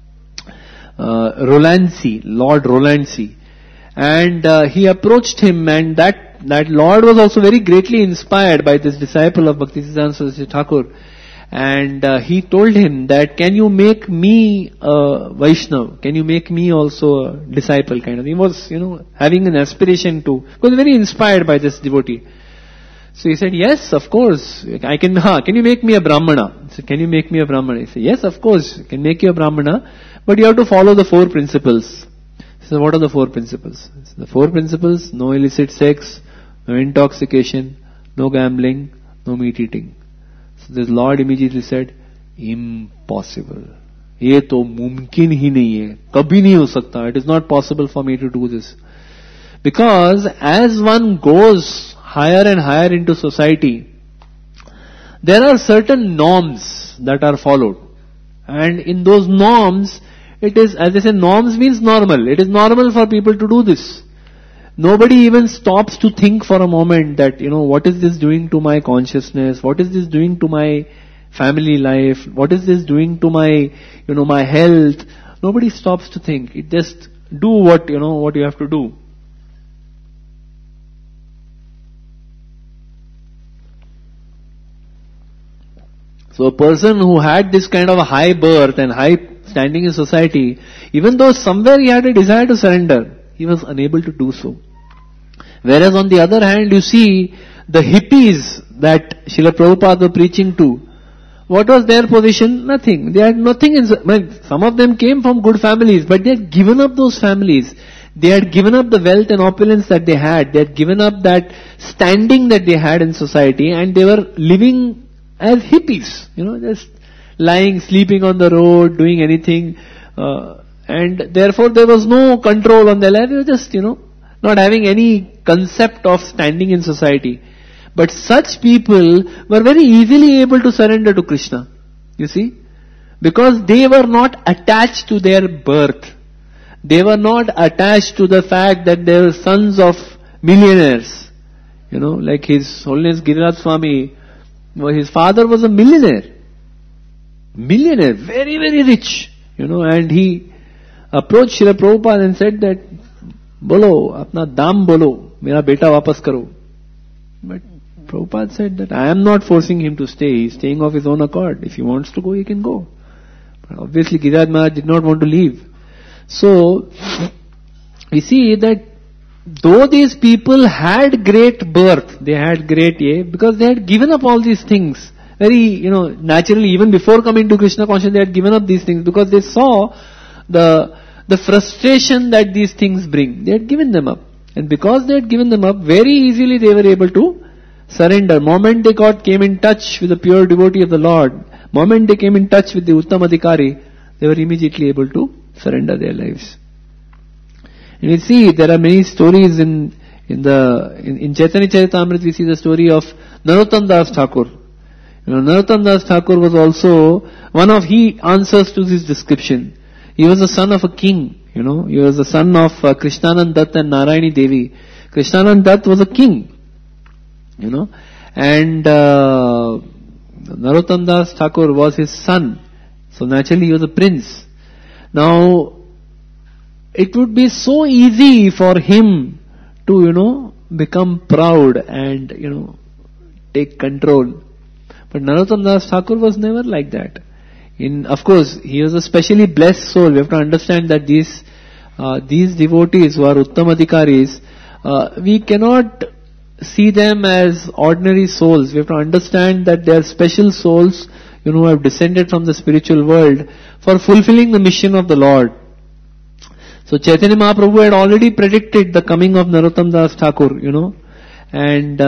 Lord Rolandsey. And he approached him, and that Lord was also very greatly inspired by this disciple of Bhaktisiddhanta Saraswati Thakur. And he told him that, can you make me a Vaishnav? Can you make me also a disciple kind of? He was, having an aspiration to, was very inspired by this devotee. So he said, yes, of course, I can, can you make me a Brahmana? He said, can you make me a Brahmana? He said, yes, of course, I can make you a Brahmana, but you have to follow the 4 principles. So what are the 4 principles? The 4 principles: no illicit sex, no intoxication, no gambling, no meat eating. So this Lord immediately said, impossible. ये तो मुमकिन ही नहीं है, कभी नहीं हो सकता. It is not possible for me to do this. Because as one goes higher and higher into society, there are certain norms that are followed. And in those norms, it is, as I say, norms means normal. It is normal for people to do this. Nobody even stops to think for a moment that, what is this doing to my consciousness? What is this doing to my family life? What is this doing to my, my health? Nobody stops to think. It just do what you have to do. So a person who had this kind of a high birth and high standing in society, even though somewhere he had a desire to surrender, he was unable to do so. Whereas on the other hand, you see the hippies that Srila Prabhupada was preaching to, what was their position? Nothing. They had nothing. Some of them came from good families, but they had given up those families. They had given up the wealth and opulence that they had. They had given up that standing that they had in society, and they were living as hippies, just lying, sleeping on the road, doing anything, and therefore there was no control on their life. They were just, not having any concept of standing in society. But such people were very easily able to surrender to Krishna, you see, because they were not attached to their birth. They were not attached to the fact that they were sons of millionaires. Like His Holiness Giriraj Swami, his father was a millionaire. Millionaire, very, very rich. And he approached Srila Prabhupada and said that, Bolo, apna dam bolo, mera beta wapas karo. But Prabhupada said that I am not forcing him to stay. He is staying of his own accord. If he wants to go, he can go. But obviously Giriraj Maharaj did not want to leave. So, we see that though these people had great birth, they had great because they had given up all these things. Very, naturally, even before coming to Krishna consciousness, they had given up these things because they saw the frustration that these things bring. They had given them up. And because they had given them up, very easily they were able to surrender. Moment they came in touch with the pure devotee of the Lord, moment they came in touch with the Uttam Adhikari, they were immediately able to surrender their lives. And we see there are many stories in Chaitanya Charitamrita. We see the story of Narottam Das Thakur. Narottam Das Thakur was also one of he answers to this description. He was the son of a king. He was the son of Krishnanand Dutt and Narayani Devi. Krishnanand Dutt was a king. And Narottam Das Thakur was his son. So naturally he was a prince. Now, it would be so easy for him to, become proud and, take control. But Narottam Das Thakur was never like that. Of course, he was a specially blessed soul. We have to understand that these devotees who are Uttam Adhikaris, we cannot see them as ordinary souls. We have to understand that they are special souls, who have descended from the spiritual world for fulfilling the mission of the Lord. So Chaitanya Mahaprabhu had already predicted the coming of Narottam Das Thakur, and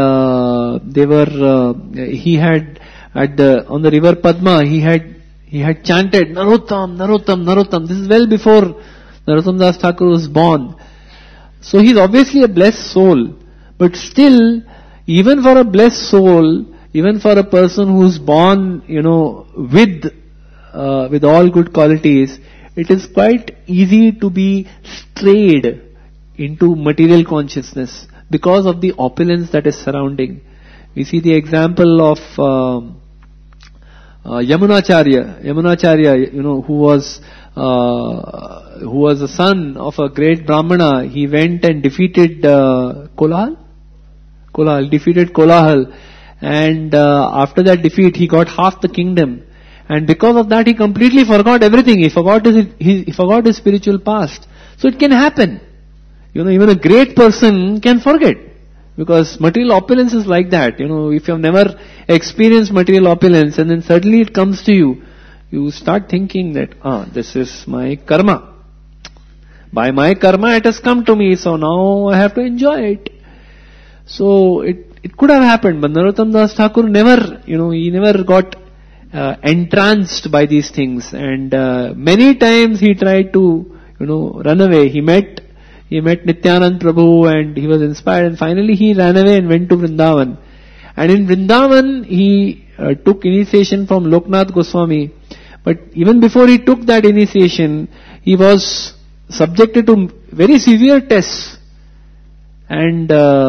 he had on the river Padma, he had chanted Narottam, Narottam, Narottam. This is well before Narottam Das Thakur was born. So he's obviously a blessed soul. But still, even for a blessed soul, even for a person who's born, with all good qualities, it is quite easy to be strayed into material consciousness because of the opulence that is surrounding. We see the example of Yamunacharya, who was the son of a great Brahmana. He went and defeated defeated Kolahal, and after that defeat he got half the kingdom, and because of that he completely forgot everything. He forgot his spiritual past. So it can happen. Even a great person can forget, because material opulence is like that. If you have never experienced material opulence and then suddenly it comes to you, you start thinking that, this is my karma. By my karma it has come to me, so now I have to enjoy it. So it could have happened, but Narottam Das Thakur never, he never got entranced by these things, and many times he tried to, run away. He met Nityanand Prabhu and he was inspired, and finally he ran away and went to Vrindavan. And in Vrindavan he took initiation from Loknath Goswami, but even before he took that initiation, he was subjected to very severe tests. And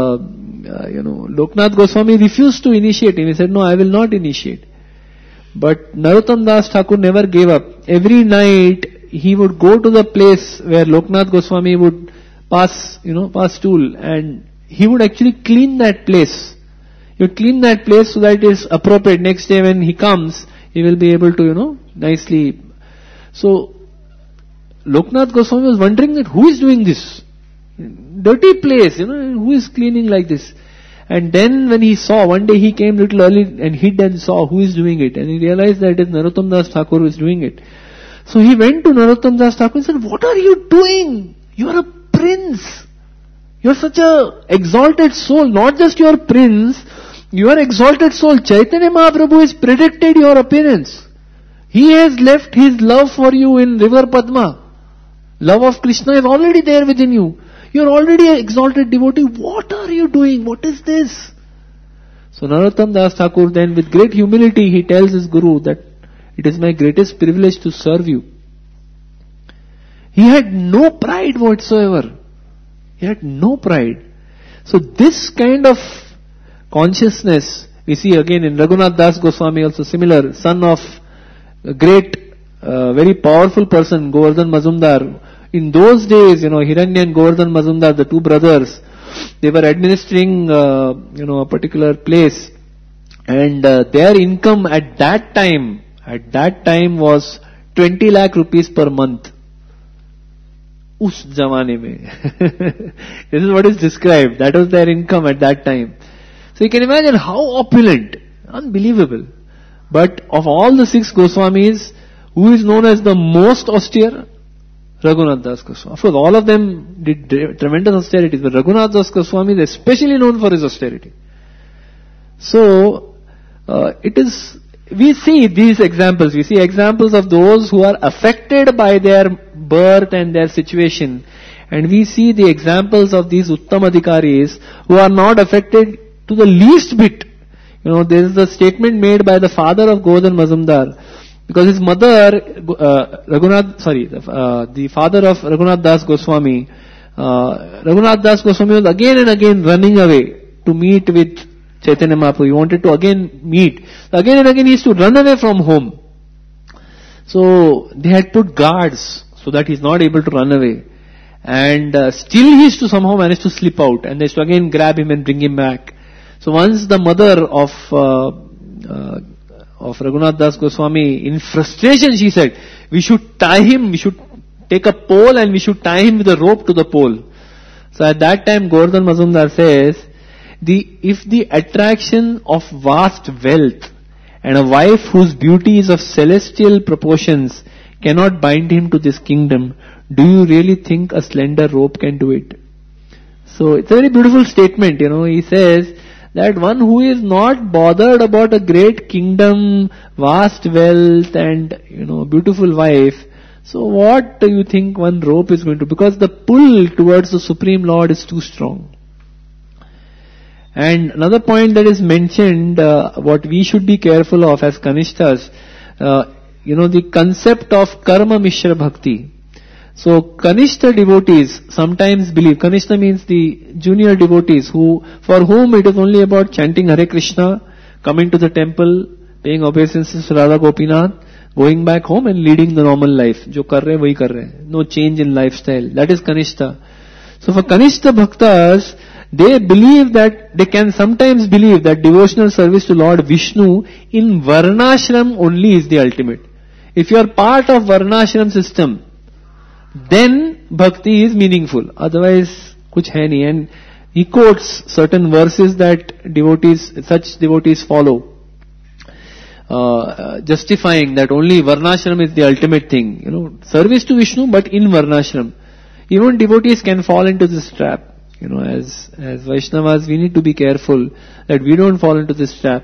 Loknath Goswami refused to initiate him. He said, no, I will not initiate. But Narottam Das Thakur never gave up. Every night he would go to the place where Loknath Goswami would pass stool, and he would actually clean that place. He would clean that place so that it is appropriate. Next day when he comes, he will be able to, nicely. So, Loknath Goswami was wondering that who is doing this? Dirty place, who is cleaning like this? And then when he saw, one day he came little early and hid and saw who is doing it. And he realized that it is Narottam Das Thakur who is doing it. So he went to Narottam Das Thakur and said, what are you doing? You are a prince. You are such a exalted soul. Not just your prince, you are exalted soul. Chaitanya Mahaprabhu has predicted your appearance. He has left his love for you in river Padma. Love of Krishna is already there within you. You are already an exalted devotee. What are you doing? What is this? So Narottam Das Thakur then, with great humility, he tells his Guru that it is my greatest privilege to serve you. He had no pride whatsoever. He had no pride. So this kind of consciousness, we see again in Raghunath Das Goswami also similar, son of a great, very powerful person, Govardhan Mazumdar. In those days, Hiranya and Govardhan Mazumdar, the two brothers, they were administering, a particular place, and their income at that time was 20 lakh rupees per month. Us zamane mein. This is what is described. That was their income at that time. So you can imagine how opulent, unbelievable. But of all the 6 Goswamis, who is known as the most austere? Raghunath Das Goswami. Of course, all of them did tremendous austerities, but Raghunath Das Goswami is especially known for his austerity. So, we see these examples. We see examples of those who are affected by their birth and their situation. And we see the examples of these Uttam Adhikaris who are not affected to the least bit. There is a statement made by the father of Govardhan Mazumdar. Because his mother, the father of Raghunath Das Goswami, Raghunath Das Goswami was again and again running away to meet with Chaitanya Mahaprabhu. He wanted to again meet. Again and again he used to run away from home. So they had put guards so that he is not able to run away. And still he used to somehow manage to slip out. And they used to again grab him and bring him back. So once the mother of Raghunath Das Goswami, in frustration, she said, we should tie him, we should take a pole and we should tie him with a rope to the pole. So at that time, Govardhan Mazumdar says, if the attraction of vast wealth and a wife whose beauty is of celestial proportions cannot bind him to this kingdom, do you really think a slender rope can do it? So it's a very beautiful statement, he says, that one who is not bothered about a great kingdom, vast wealth and, beautiful wife, so what do you think one rope is going to, because the pull towards the Supreme Lord is too strong. And another point that is mentioned, what we should be careful of as Kanishtas, the concept of Karma Mishra Bhakti. So Kanishta devotees sometimes believe, Kanishta means the junior devotees for whom it is only about chanting Hare Krishna, coming to the temple, paying obeisances to Radha Gopinath, going back home and leading the normal life. Jo kar rahe, wahi kar rahe. No change in lifestyle. That is Kanishta. So for Kanishta Bhaktas, they can sometimes believe that devotional service to Lord Vishnu in Varnashram only is the ultimate. If you are part of Varnashram system, then bhakti is meaningful. Otherwise, kuch hai nahi. And he quotes certain verses that such devotees follow, justifying that only Varnashram is the ultimate thing. Service to Vishnu, but in Varnashram. Even devotees can fall into this trap. As Vaishnavas, we need to be careful that we don't fall into this trap,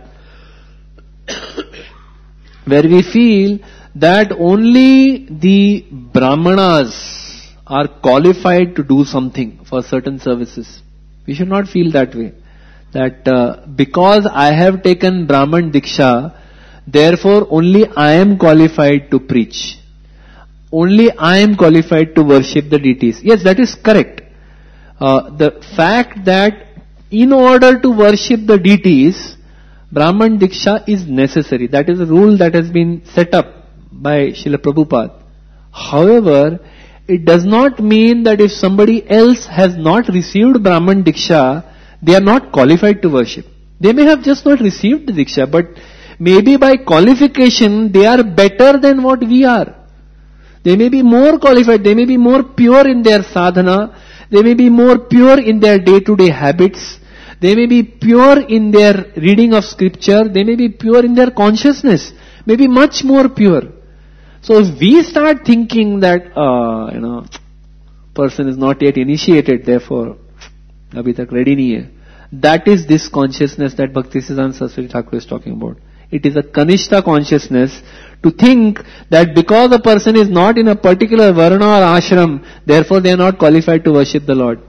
where we feel that only the Brahmanas are qualified to do something for certain services. We should not feel that way. That because I have taken Brahman Diksha, therefore only I am qualified to preach. Only I am qualified to worship the deities. Yes, that is correct. The fact that in order to worship the deities, Brahman Diksha is necessary. That is a rule that has been set up by Srila Prabhupada. However, it does not mean that if somebody else has not received Brahman Diksha, they are not qualified to worship. They may have just not received the Diksha, but maybe by qualification they are better than what we are. They may be more qualified, they may be more pure in their sadhana, they may be more pure in their day-to-day habits, they may be pure in their reading of scripture, they may be pure in their consciousness, maybe much more pure. So if we start thinking that, person is not yet initiated, therefore, abhi tak ready nahi hai, that is this consciousness that Bhaktisiddhanta Saraswati Thakur is talking about. It is a Kanishta consciousness to think that because a person is not in a particular varna or ashram, therefore they are not qualified to worship the Lord.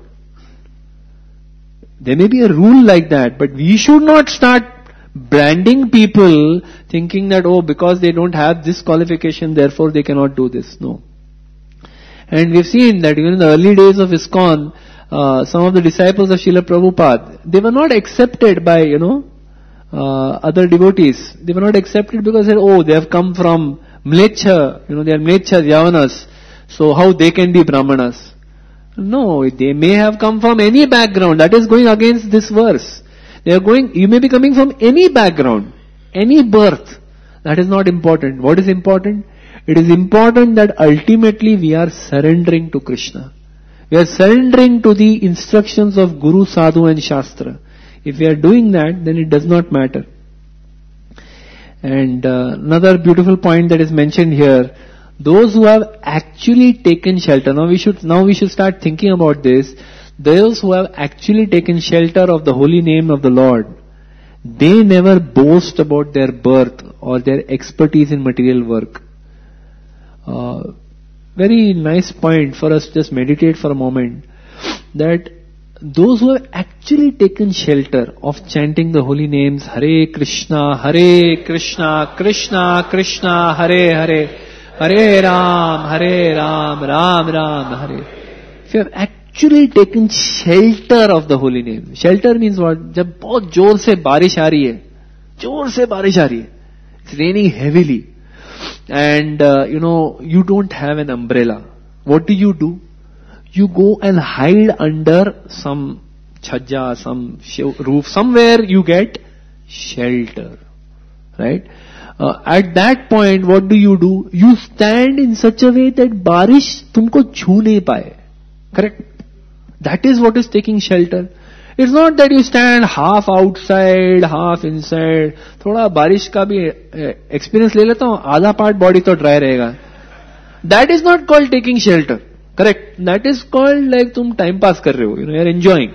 There may be a rule like that, but we should not start branding people thinking that, because they don't have this qualification, therefore they cannot do this. No. And we've seen that even in the early days of ISKCON, some of the disciples of Srila Prabhupada, they were not accepted by, other devotees. They were not accepted because they have come from Mlecha, they are Mlechas, Yavanas, so how they can be Brahmanas? No, they may have come from any background. That is going against this verse. You may be coming from any background, any birth. That is not important. What is important? It is important that ultimately we are surrendering to Krishna. We are surrendering to the instructions of Guru, Sadhu and Shastra. If we are doing that, then it does not matter. And another beautiful point that is mentioned here, those who have actually taken shelter. Now we should start thinking about this. Those who have actually taken shelter of the holy name of the Lord, they never boast about their birth or their expertise in material work. Very nice point for us to just meditate for a moment, that those who have actually taken shelter of chanting the holy names, Hare Krishna, Krishna Krishna, Hare Hare, Hare Ram, Ram Ram, Hare. If you have actually taken shelter of the holy name. Shelter means what? जब बहुत जोर से बारिश आ रही है, it's raining heavily, and you don't have an umbrella. What do? You go and hide under some chhajja, some roof, somewhere you get shelter, right? At that point, what do? You stand in such a way that बारिश तुमको छू नहीं पाए. Correct? That is what is taking shelter. It's not that you stand half outside, half inside. थोड़ा बारिश का भी experience ले लेता हूँ, आधा part body तो dry रहेगा. That is not called taking shelter. Correct? That is called like तुम time pass कर रहे हो. You are enjoying.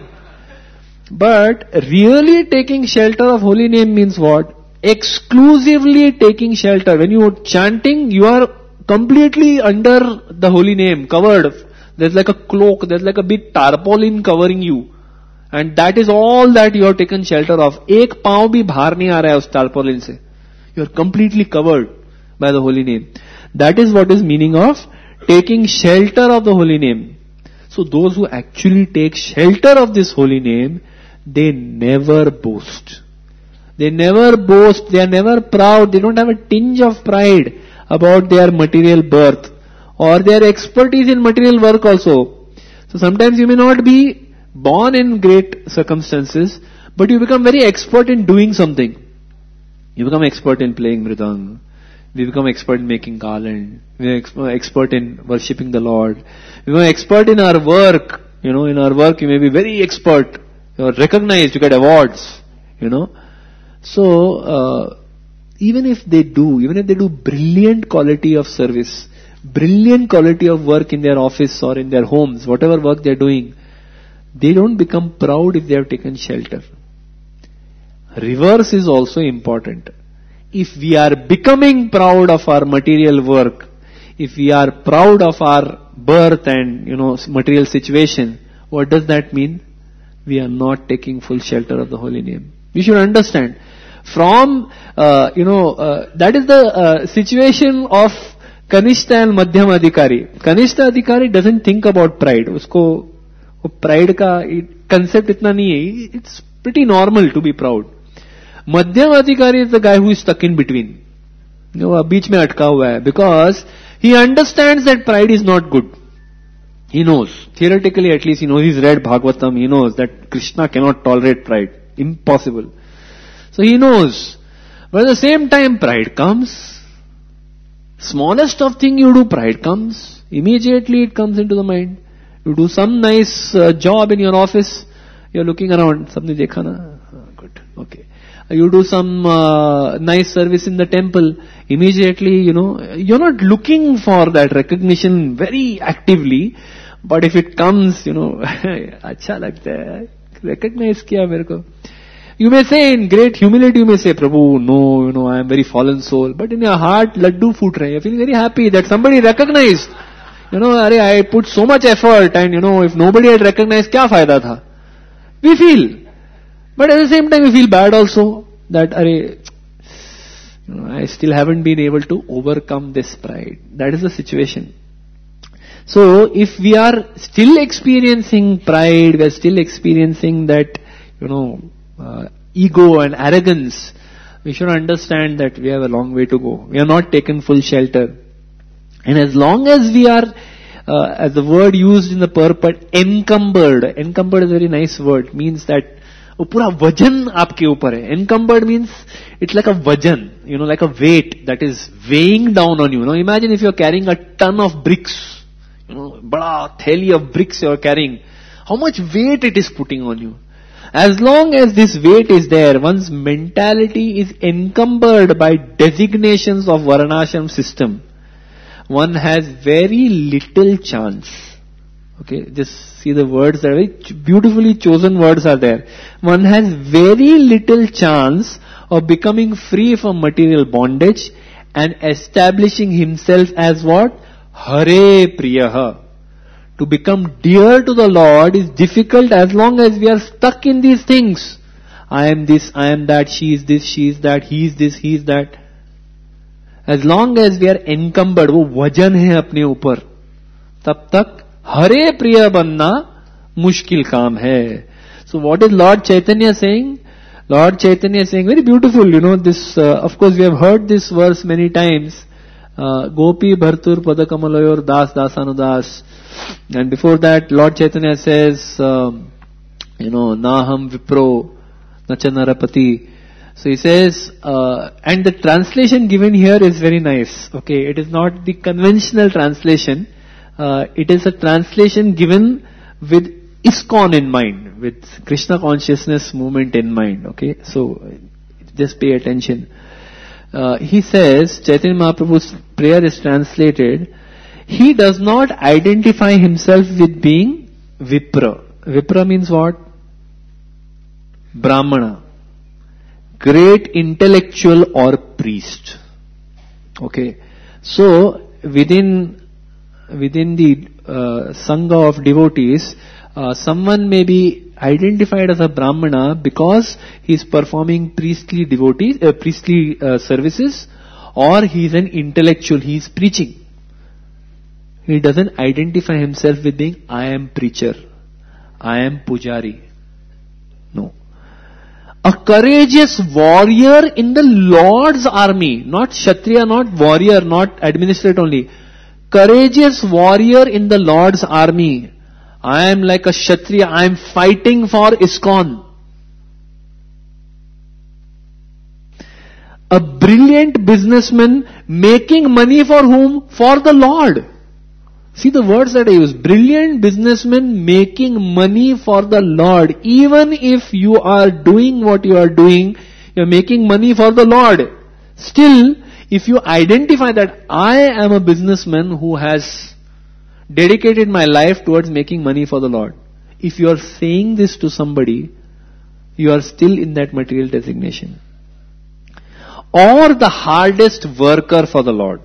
But really taking shelter of holy name means what? Exclusively taking shelter. When you are chanting, you are completely under the holy name, covered. There's like a cloak, there's like a big tarpaulin covering you. And that is all that you have taken shelter of. एक पाँव भी बाहर नहीं आ रहा है उस tarpaulin से. You are completely covered by the holy name. That is what is meaning of taking shelter of the holy name. So those who actually take shelter of this holy name, they never boast. They never boast, they are never proud, they don't have a tinge of pride about their material birth or their expertise in material work also. So sometimes you may not be born in great circumstances, but you become very expert in doing something. You become expert in playing mridang. We become expert in making garland. We become expert in worshipping the Lord. We become expert in our work. In our work you may be very expert. You are recognized, you get awards. So, even if they do brilliant quality of service, brilliant quality of work in their office or in their homes, whatever work they are doing, they don't become proud if they have taken shelter. Reverse is also important. If we are becoming proud of our material work, if we are proud of our birth and, material situation, what does that mean? We are not taking full shelter of the holy name. We should understand. From, that is the situation of Kanishta and Madhyam Adhikari. Kanishta Adhikari doesn't think about pride. Usko pride ka concept itna nahi hai. It's pretty normal to be proud. Madhyam Adhikari is the guy who is stuck in between. Beech mein atka hua hai. Because he understands that pride is not good. He knows. Theoretically at least he knows. He's read Bhagavatam. He knows that Krishna cannot tolerate pride. Impossible. So he knows. But at the same time pride comes. Smallest of thing you do, pride comes. Immediately it comes into the mind. You do some nice job in your office. You're looking around. Sabne dekha na? Good. Okay. You do some nice service in the temple. Immediately, you're not looking for that recognition very actively. But if it comes, अच्छा लगता है. Recognize किया मेरे को. You may say in great humility, you may say, Prabhu, no, I am very fallen soul. But in your heart, laddu foot rahe. You're feeling very happy that somebody recognized. I put so much effort and if nobody had recognized, kya fayda tha? We feel. But at the same time, we feel bad also that, I still haven't been able to overcome this pride. That is the situation. So if we are still experiencing pride, we are still experiencing that, ego and arrogance, we should understand that we have a long way to go. We have not taken full shelter. And as long as we are, as the word used in the purport, encumbered is a very nice word, means that pura vajan aapke upar hai. Encumbered means it's like a vajan, like a weight that is weighing down on you. Imagine if you're carrying a ton of bricks, bada theli of bricks you're carrying, how much weight it is putting on you. As long as this weight is there, one's mentality is encumbered by designations of Varnashram system, one has very little chance. Okay, just see the words, that are very beautifully chosen words are there. One has very little chance of becoming free from material bondage and establishing himself as what? Hare Priyaha. To become dear to the Lord is difficult as long as we are stuck in these things. I am this, I am that, she is this, she is that, he is this, he is that. As long as we are encumbered, वो वजन है अपने ऊपर, तब तक हरे प्रिय बनना मुश्किल काम है. So what is Lord Chaitanya saying? Lord Chaitanya is saying, very beautiful, this, of course we have heard this verse many times. Gopi Bhartur Padakamalayur Das Dasanudas. And before that, Lord Chaitanya says, Naham Vipro Nachanarapati. So he says, and the translation given here is very nice. Okay, it is not the conventional translation. It is a translation given with ISKCON in mind, with Krishna consciousness movement in mind. Okay, so just pay attention. He says, Chaitanya Mahaprabhu's prayer is translated, he does not identify himself with being Vipra. Vipra means what? Brahmana. Great intellectual or priest. Okay. So, within the Sangha of devotees, someone may be identified as a Brahmana because he is performing priestly services, or he is an intellectual, he is preaching. He doesn't identify himself with being, I am preacher, I am pujari. No. A courageous warrior in the Lord's army, not Kshatriya, not warrior, not administrator only. Courageous warrior in the Lord's army. I am like a Kshatriya, I am fighting for ISKCON. A brilliant businessman making money for whom? For the Lord. See the words that I use. Brilliant businessman making money for the Lord. Even if you are doing what you are doing, you are making money for the Lord. Still, if you identify that I am a businessman who has dedicated my life towards making money for the Lord, if you are saying this to somebody, you are still in that material designation. Or the hardest worker for the Lord.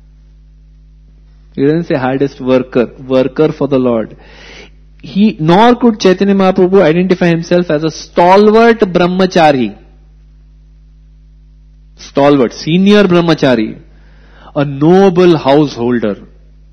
You didn't say hardest worker for the Lord. Nor could Chaitanya Mahaprabhu identify himself as a stalwart brahmachari. Stalwart, senior brahmachari. A noble householder.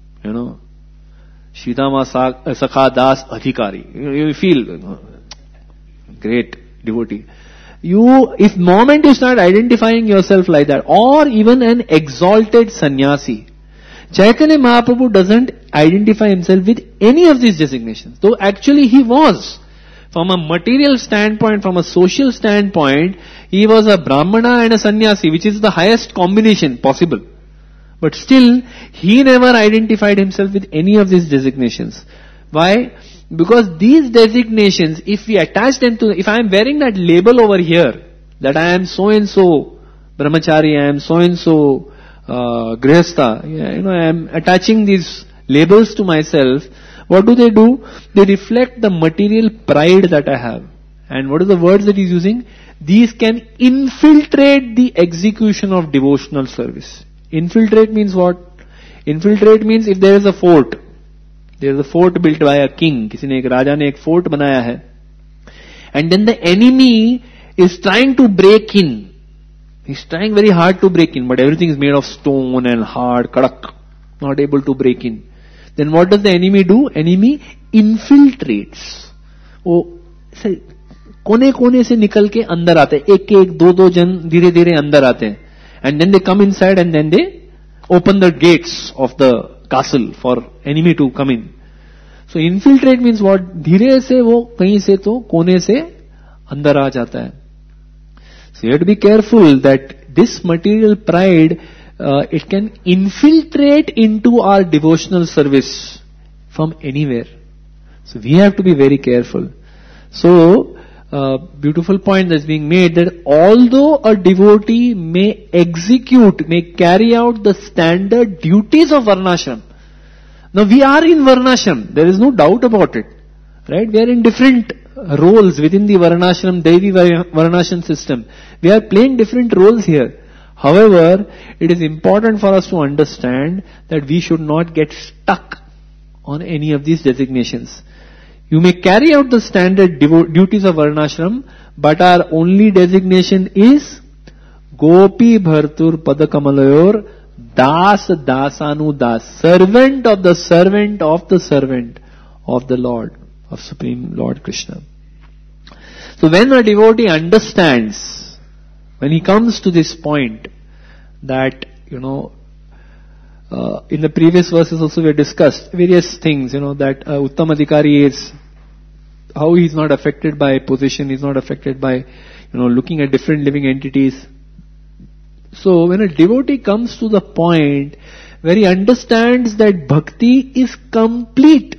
Shridama Sakha Das Adhikari. You feel great devotee. If moment you start identifying yourself like that, or even an exalted sannyasi, Chaitanya Mahaprabhu doesn't identify himself with any of these designations. Though actually he was. From a material standpoint, from a social standpoint, he was a Brahmana and a sannyasi, which is the highest combination possible. But still, he never identified himself with any of these designations. Why? Because these designations, if we attach them to, if I am wearing that label over here, that I am so and so brahmachari, I am so and so grihastha, I am attaching these labels to myself. What do? They reflect the material pride that I have. And what are the words that he is using? These can infiltrate the execution of devotional service. Infiltrate means what? Infiltrate means if there is a fort. There is a fort built by a king. किसी ने एक राजा ने एक fort बनाया है. And then the enemy is trying to break in. He's trying very hard to break in, but everything is made of stone and hard, kadak. Not able to break in. then what does the enemy do? Enemy infiltrates. वो कोने कोने से निकल के अंदर आते हैं, एक एक दो दो जन धीरे धीरे अंदर आते हैं, and then they come inside and then they open the gates of the castle for enemy to come in. So infiltrate means what? धीरे से वो कहीं से तो कोने से अंदर आ जाता है. So you have to be careful that this material pride, it can infiltrate into our devotional service from anywhere. So we have to be very careful. So, beautiful point that's being made, that although a devotee may carry out the standard duties of Varnashram. Now we are in Varnashram, there is no doubt about it. Right? We are in different roles within the Varnashram, Devi Varnashram system. We are playing different roles here. However, it is important for us to understand that we should not get stuck on any of these designations. You may carry out the standard duties of Varnashram, but our only designation is Gopi Bhartur Padakamalayor Das Dasanu Das, servant of the servant of the servant of the Lord, of Supreme Lord Krishna. So when a devotee understands, when he comes to this point that, in the previous verses also we have discussed various things, that Uttam Adhikari is, how he is not affected by position, he is not affected by, looking at different living entities. So when a devotee comes to the point where he understands that bhakti is complete,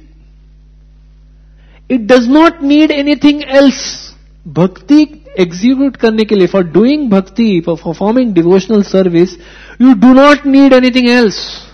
it does not need anything else. Bhakti execute karne ke liye, for doing bhakti, for performing devotional service, you do not need anything else.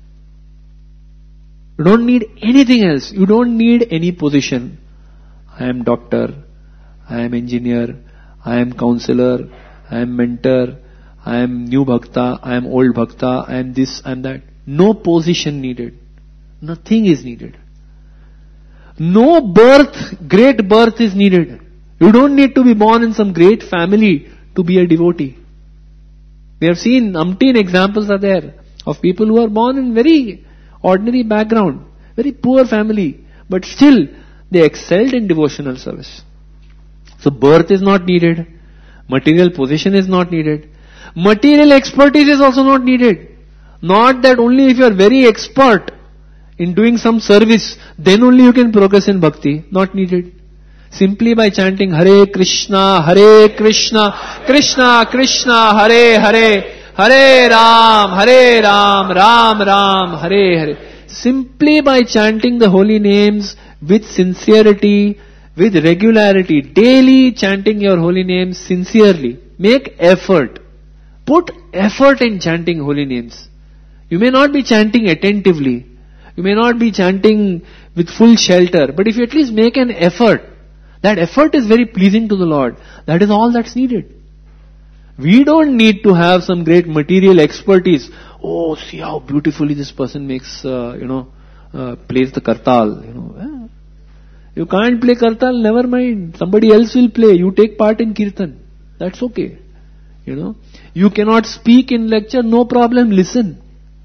You don't need anything else. You don't need any position. I am doctor, I am engineer, I am counselor, I am mentor, I am new bhakta, I am old bhakta, I am this, I am that. No position needed. Nothing is needed. No great birth is needed. You don't need to be born in some great family to be a devotee. We have seen umpteen examples are there of people who are born in very ordinary background, very poor family, but still they excelled in devotional service. So birth is not needed. Material position is not needed. Material expertise is also not needed. Not that only if you are very expert in doing some service, then only you can progress in bhakti. Not needed. Simply by chanting Hare Krishna, Krishna Krishna, Hare Hare, Hare Ram, Ram Ram, Hare Hare. Simply by chanting the holy names with sincerity, with regularity, daily chanting your holy names sincerely. Make effort. Put effort in chanting holy names. You may not be chanting attentively. You may not be chanting with full shelter. But if you at least make an effort, that effort is very pleasing to the Lord. That is all that's needed. We don't need to have some great material expertise. Oh, see how beautifully this person makes, plays the kartal. You can't play kartal, never mind. Somebody else will play. You take part in kirtan. That's okay. You cannot speak in lecture, no problem, listen.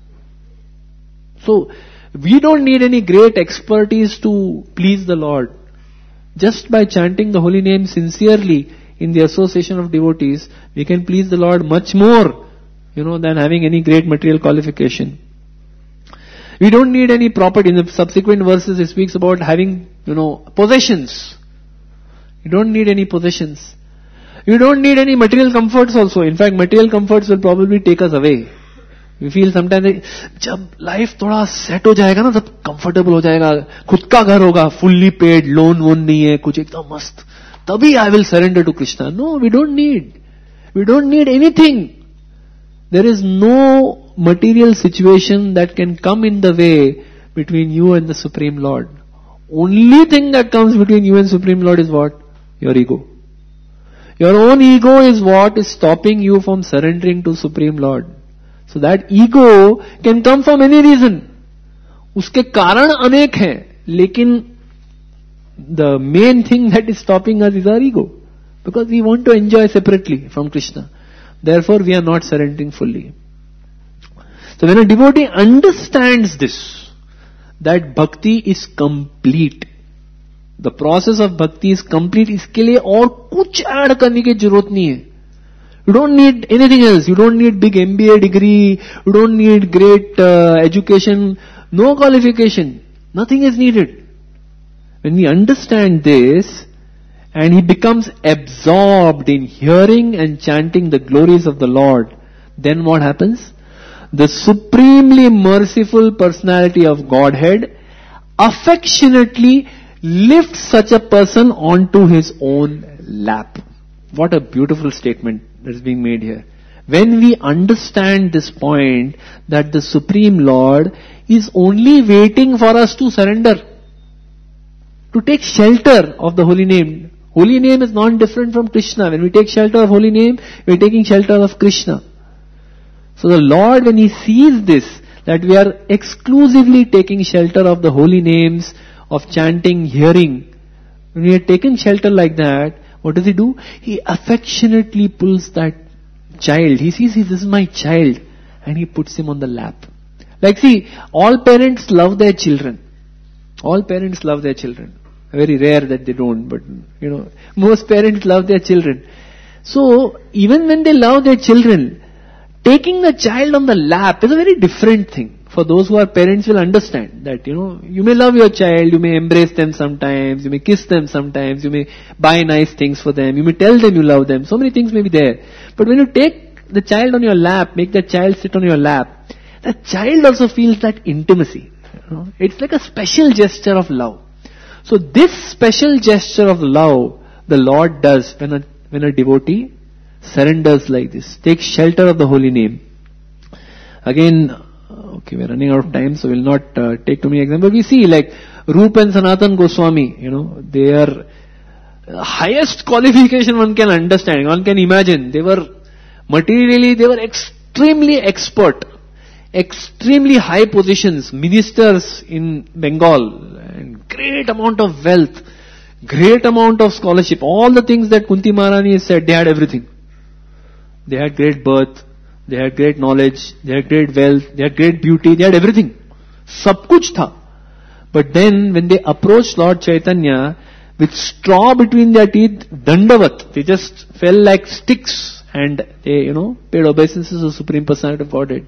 So, we don't need any great expertise to please the Lord. Just by chanting the holy name sincerely in the association of devotees, we can please the Lord much more, than having any great material qualification. We don't need any property. In the subsequent verses, it speaks about having, possessions. You don't need any possessions. You don't need any material comforts also. In fact, material comforts will probably take us away. We feel sometimes that जब life थोड़ा set हो जाएगा ना, तब comfortable हो जाएगा, खुद का घर होगा, fully paid, loan वोन नहीं है, कुछ एकदम मस्त, तभी I will surrender to Krishna. No, we don't need. We don't need anything. There is no material situation that can come in the way between you and the Supreme Lord. Only thing that comes between you and Supreme Lord is what? Your ego. Your own ego is what is stopping you from surrendering to Supreme Lord. So that ego can come from any reason. उसके कारण अनेक हैं, लेकिन the main thing that is stopping us is our ego. Because we want to enjoy separately from Krishna. Therefore we are not surrendering fully. So when a devotee understands this, that bhakti is complete. The process of bhakti is complete. इसके लिए और कुछ add करने की जरूरत नहीं है. You don't need anything else. You don't need big MBA degree. You don't need great education. No qualification. Nothing is needed. When we understand this, and he becomes absorbed in hearing and chanting the glories of the Lord, then what happens? The supremely merciful personality of Godhead affectionately lifts such a person onto his own lap. What a beautiful statement that is being made here. When we understand this point that the Supreme Lord is only waiting for us to surrender, to take shelter of the holy name. Holy name is not different from Krishna. When we take shelter of holy name, we are taking shelter of Krishna. So the Lord, when He sees this, that we are exclusively taking shelter of the holy names, of chanting, hearing, when we are taking shelter like that, what does He do? He affectionately pulls that child. He sees, this is my child, and He puts him on the lap. Like, see, all parents love their children. All parents love their children. Very rare that they don't, but most parents love their children. So, even when they love their children, taking the child on the lap is a very different thing. For those who are parents will understand that, you may love your child, you may embrace them sometimes, you may kiss them sometimes, you may buy nice things for them, you may tell them you love them, so many things may be there. But when you take the child on your lap, make the child sit on your lap, the child also feels that intimacy. It's like a special gesture of love. So this special gesture of love, the Lord does when a devotee surrenders like this, takes shelter of the holy name. Again, okay, we're running out of time, so we'll not take too many examples. But we see like Rupa and Sanatan Goswami, they are highest qualification one can understand, one can imagine. They were extremely expert, extremely high positions, ministers in Bengal, and great amount of wealth, great amount of scholarship. All the things that Kunti Maharani said, they had everything. They had great birth, they had great knowledge, they had great wealth, they had great beauty, they had everything. Sab kuch tha. But then when they approached Lord Chaitanya with straw between their teeth, dandavat, they just fell like sticks and they, paid obeisance to the Supreme Personality of Godhead.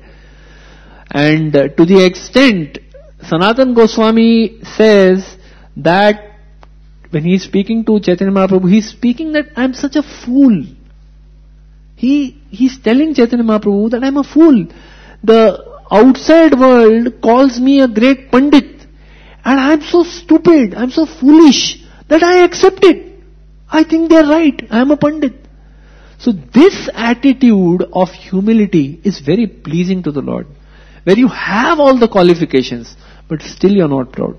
And to the extent, Sanatan Goswami says that when he is speaking to Chaitanya Mahaprabhu, he is speaking that I am such a fool. He's telling Chaitanya Mahaprabhu that I am a fool. The outside world calls me a great Pandit, and I am so stupid, I am so foolish that I accept it. I think they are right, I am a Pandit. So this attitude of humility is very pleasing to the Lord, where you have all the qualifications, but still you are not proud.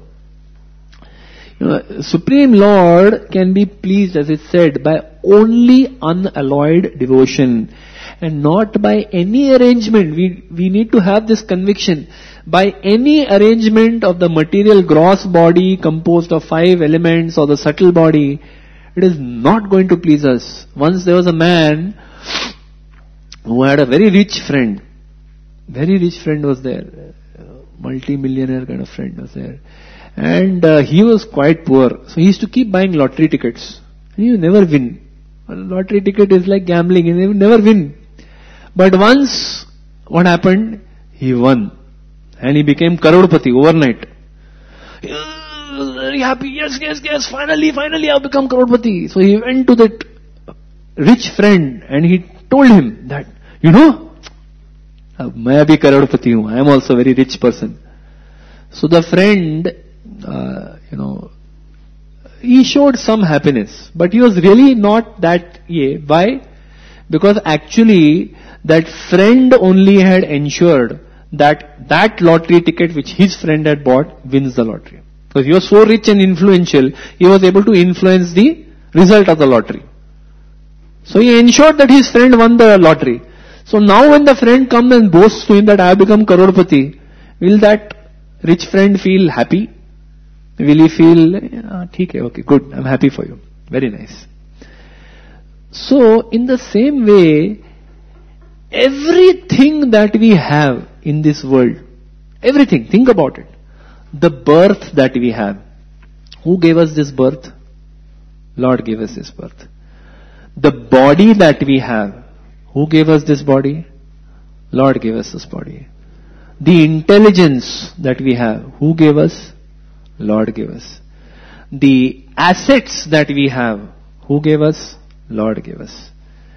Supreme Lord can be pleased, as it said, by only unalloyed devotion and not by any arrangement. We need to have this conviction. By any arrangement of the material gross body composed of 5 elements or the subtle body, it is not going to please us. Once there was a man who had a very rich friend. Very rich friend was there. Multi-millionaire kind of friend was there. And he was quite poor. So he used to keep buying lottery tickets. And he would never win. A lottery ticket is like gambling, and he would never win. But once, what happened? He won. And he became Karodpati overnight. He was very happy. Yes, finally I've become Karodpati. So he went to that rich friend and he told him that, मैं भी करोड़पति हूँ. I am also a very rich person. So the friend, he showed some happiness, but he was really not that. Why? Because actually that friend only had ensured that lottery ticket which his friend had bought wins the lottery. Because he was so rich and influential, he was able to influence the result of the lottery. So he ensured that his friend won the lottery. So now when the friend comes and boasts to him that I have become Karodpati, will that rich friend feel happy? Will he feel, okay, good, I'm happy for you. Very nice. So in the same way, everything that we have in this world, everything, think about it. the birth that we have. Who gave us this birth? Lord gave us this birth. The body that we have. Who gave us this body? Lord gave us this body. The intelligence that we have. Who gave us? Lord gave us. The assets that we have. Who gave us? Lord gave us.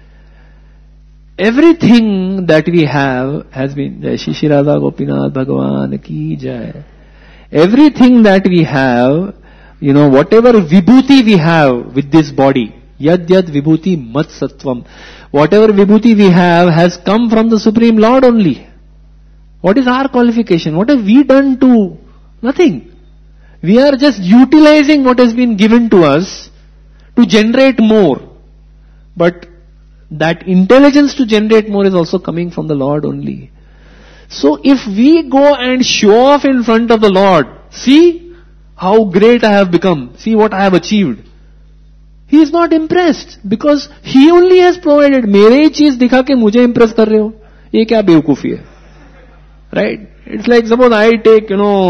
Everything that we have has been, Jai Shri Radha Gopinath Bhagavan ki Jai. Everything that we have, whatever vibhuti we have with this body, yad yad vibhuti mat sattvam, whatever vibhuti we have has come from the Supreme Lord only. What is our qualification? What have we done to? Nothing. We are just utilizing what has been given to us to generate more. But that intelligence to generate more is also coming from the Lord only. So if we go and show off in front of the Lord, see how great I have become, see what I have achieved, He is not impressed because He only has provided. मेरे ही चीज दिखा के मुझे impress कर रहे हो, ये क्या बेवकूफी है? Right? It's like suppose I take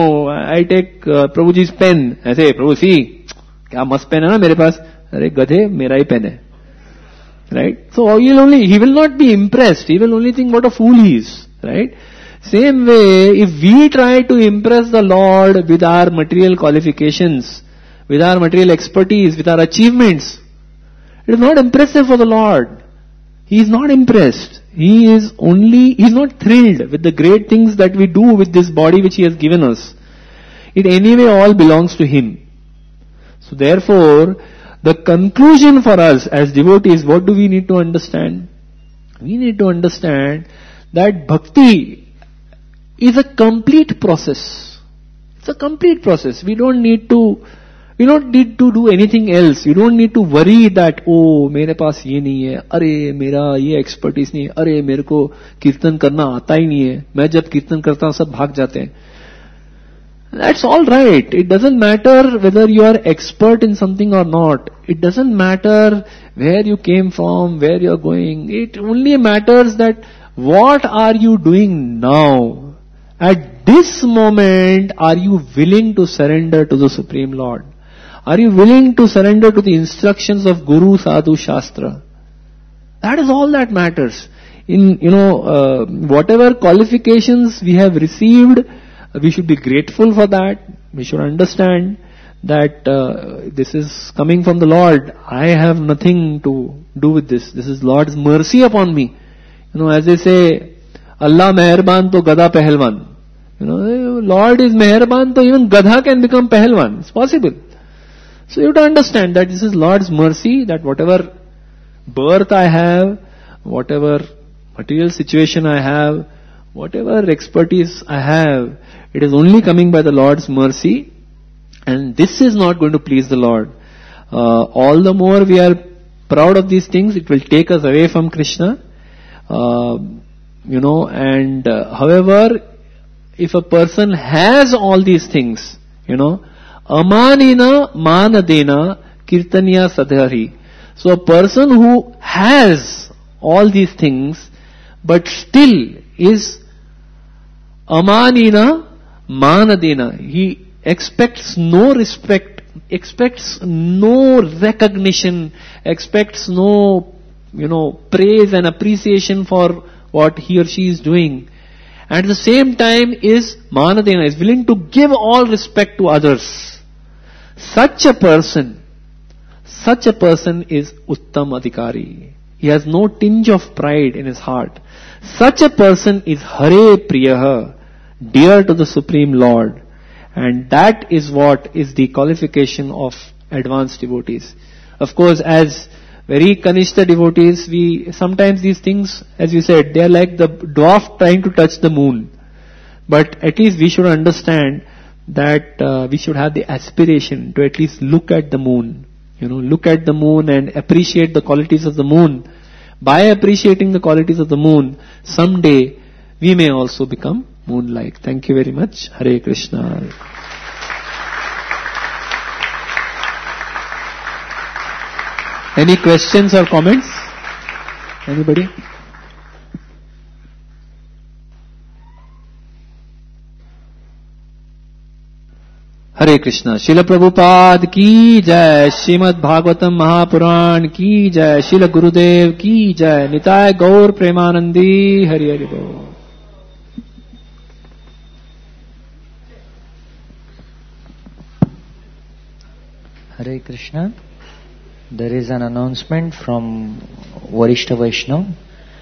Prabhuji's pen. I say, Prabhu, see, क्या मस्त पेन है ना मेरे पास? अरे गधे, मेरा ही पेन है. Right? So he will not be impressed. He will only think what a fool he is. Right? Same way, if we try to impress the Lord with our material qualifications, with our material expertise, with our achievements, it is not impressive for the Lord. He is not impressed. He is not thrilled with the great things that we do with this body which He has given us. It anyway all belongs to Him. So therefore, the conclusion for us as devotees, what do we need to understand? We need to understand that bhakti is a complete process. It's a complete process. We don't need to do anything else. You don't need to worry that, oh, मेरे पास ये नहीं है, अरे मेरा ये expertise नहीं है, अरे मेरे को कीर्तन करना आता ही नहीं है, मैं जब कीर्तन करता हूँ सब भाग जाते हैं. That's all right. It doesn't matter whether you are expert in something or not. It doesn't matter where you came from, where you are going. It only matters that what are you doing now? At this moment, are you willing to surrender to the Supreme Lord? Are you willing to surrender to the instructions of Guru, Sadhu, Shastra? That is all that matters. In, whatever qualifications we have received, we should be grateful for that. We should understand that this is coming from the Lord. I have nothing to do with this. This is Lord's mercy upon me. As they say, Allah meherban to gada pehelwan. Lord is meherban, so even gada can become pehelwan. It's possible. So you have to understand that this is Lord's mercy, that whatever birth I have, whatever material situation I have, whatever expertise I have, it is only coming by the Lord's mercy, and this is not going to please the Lord. All the more we are proud of these things, it will take us away from Krishna. However, if a person has all these things, amanina manadena kirtaniya sadhari. So a person who has all these things, but still is amanina manadena. He expects no respect, expects no recognition, expects no, praise and appreciation for what he or she is doing. At the same time is manadena, is willing to give all respect to others. Such a person is Uttam Adhikari. He has no tinge of pride in his heart. Such a person is Hare Priyaha, dear to the Supreme Lord. And that is what is the qualification of advanced devotees. Of course, as very Kanishta devotees, sometimes these things, as you said, they are like the dwarf trying to touch the moon. But at least we should understand that we should have the aspiration to at least look at the moon. Look at the moon and appreciate the qualities of the moon. By appreciating the qualities of the moon, someday we may also become moon-like. Thank you very much. Hare Krishna. Any questions or comments? Anybody? हरे कृष्णा। शिल प्रभुपाद की जय, श्रीमद् भागवतम महापुराण की जय, शिल गुरुदेव की जय, निताय गौर प्रेमानंदी, हरि हरि बोल। Hare Krishna. There is an announcement from Varishta Vaishnav.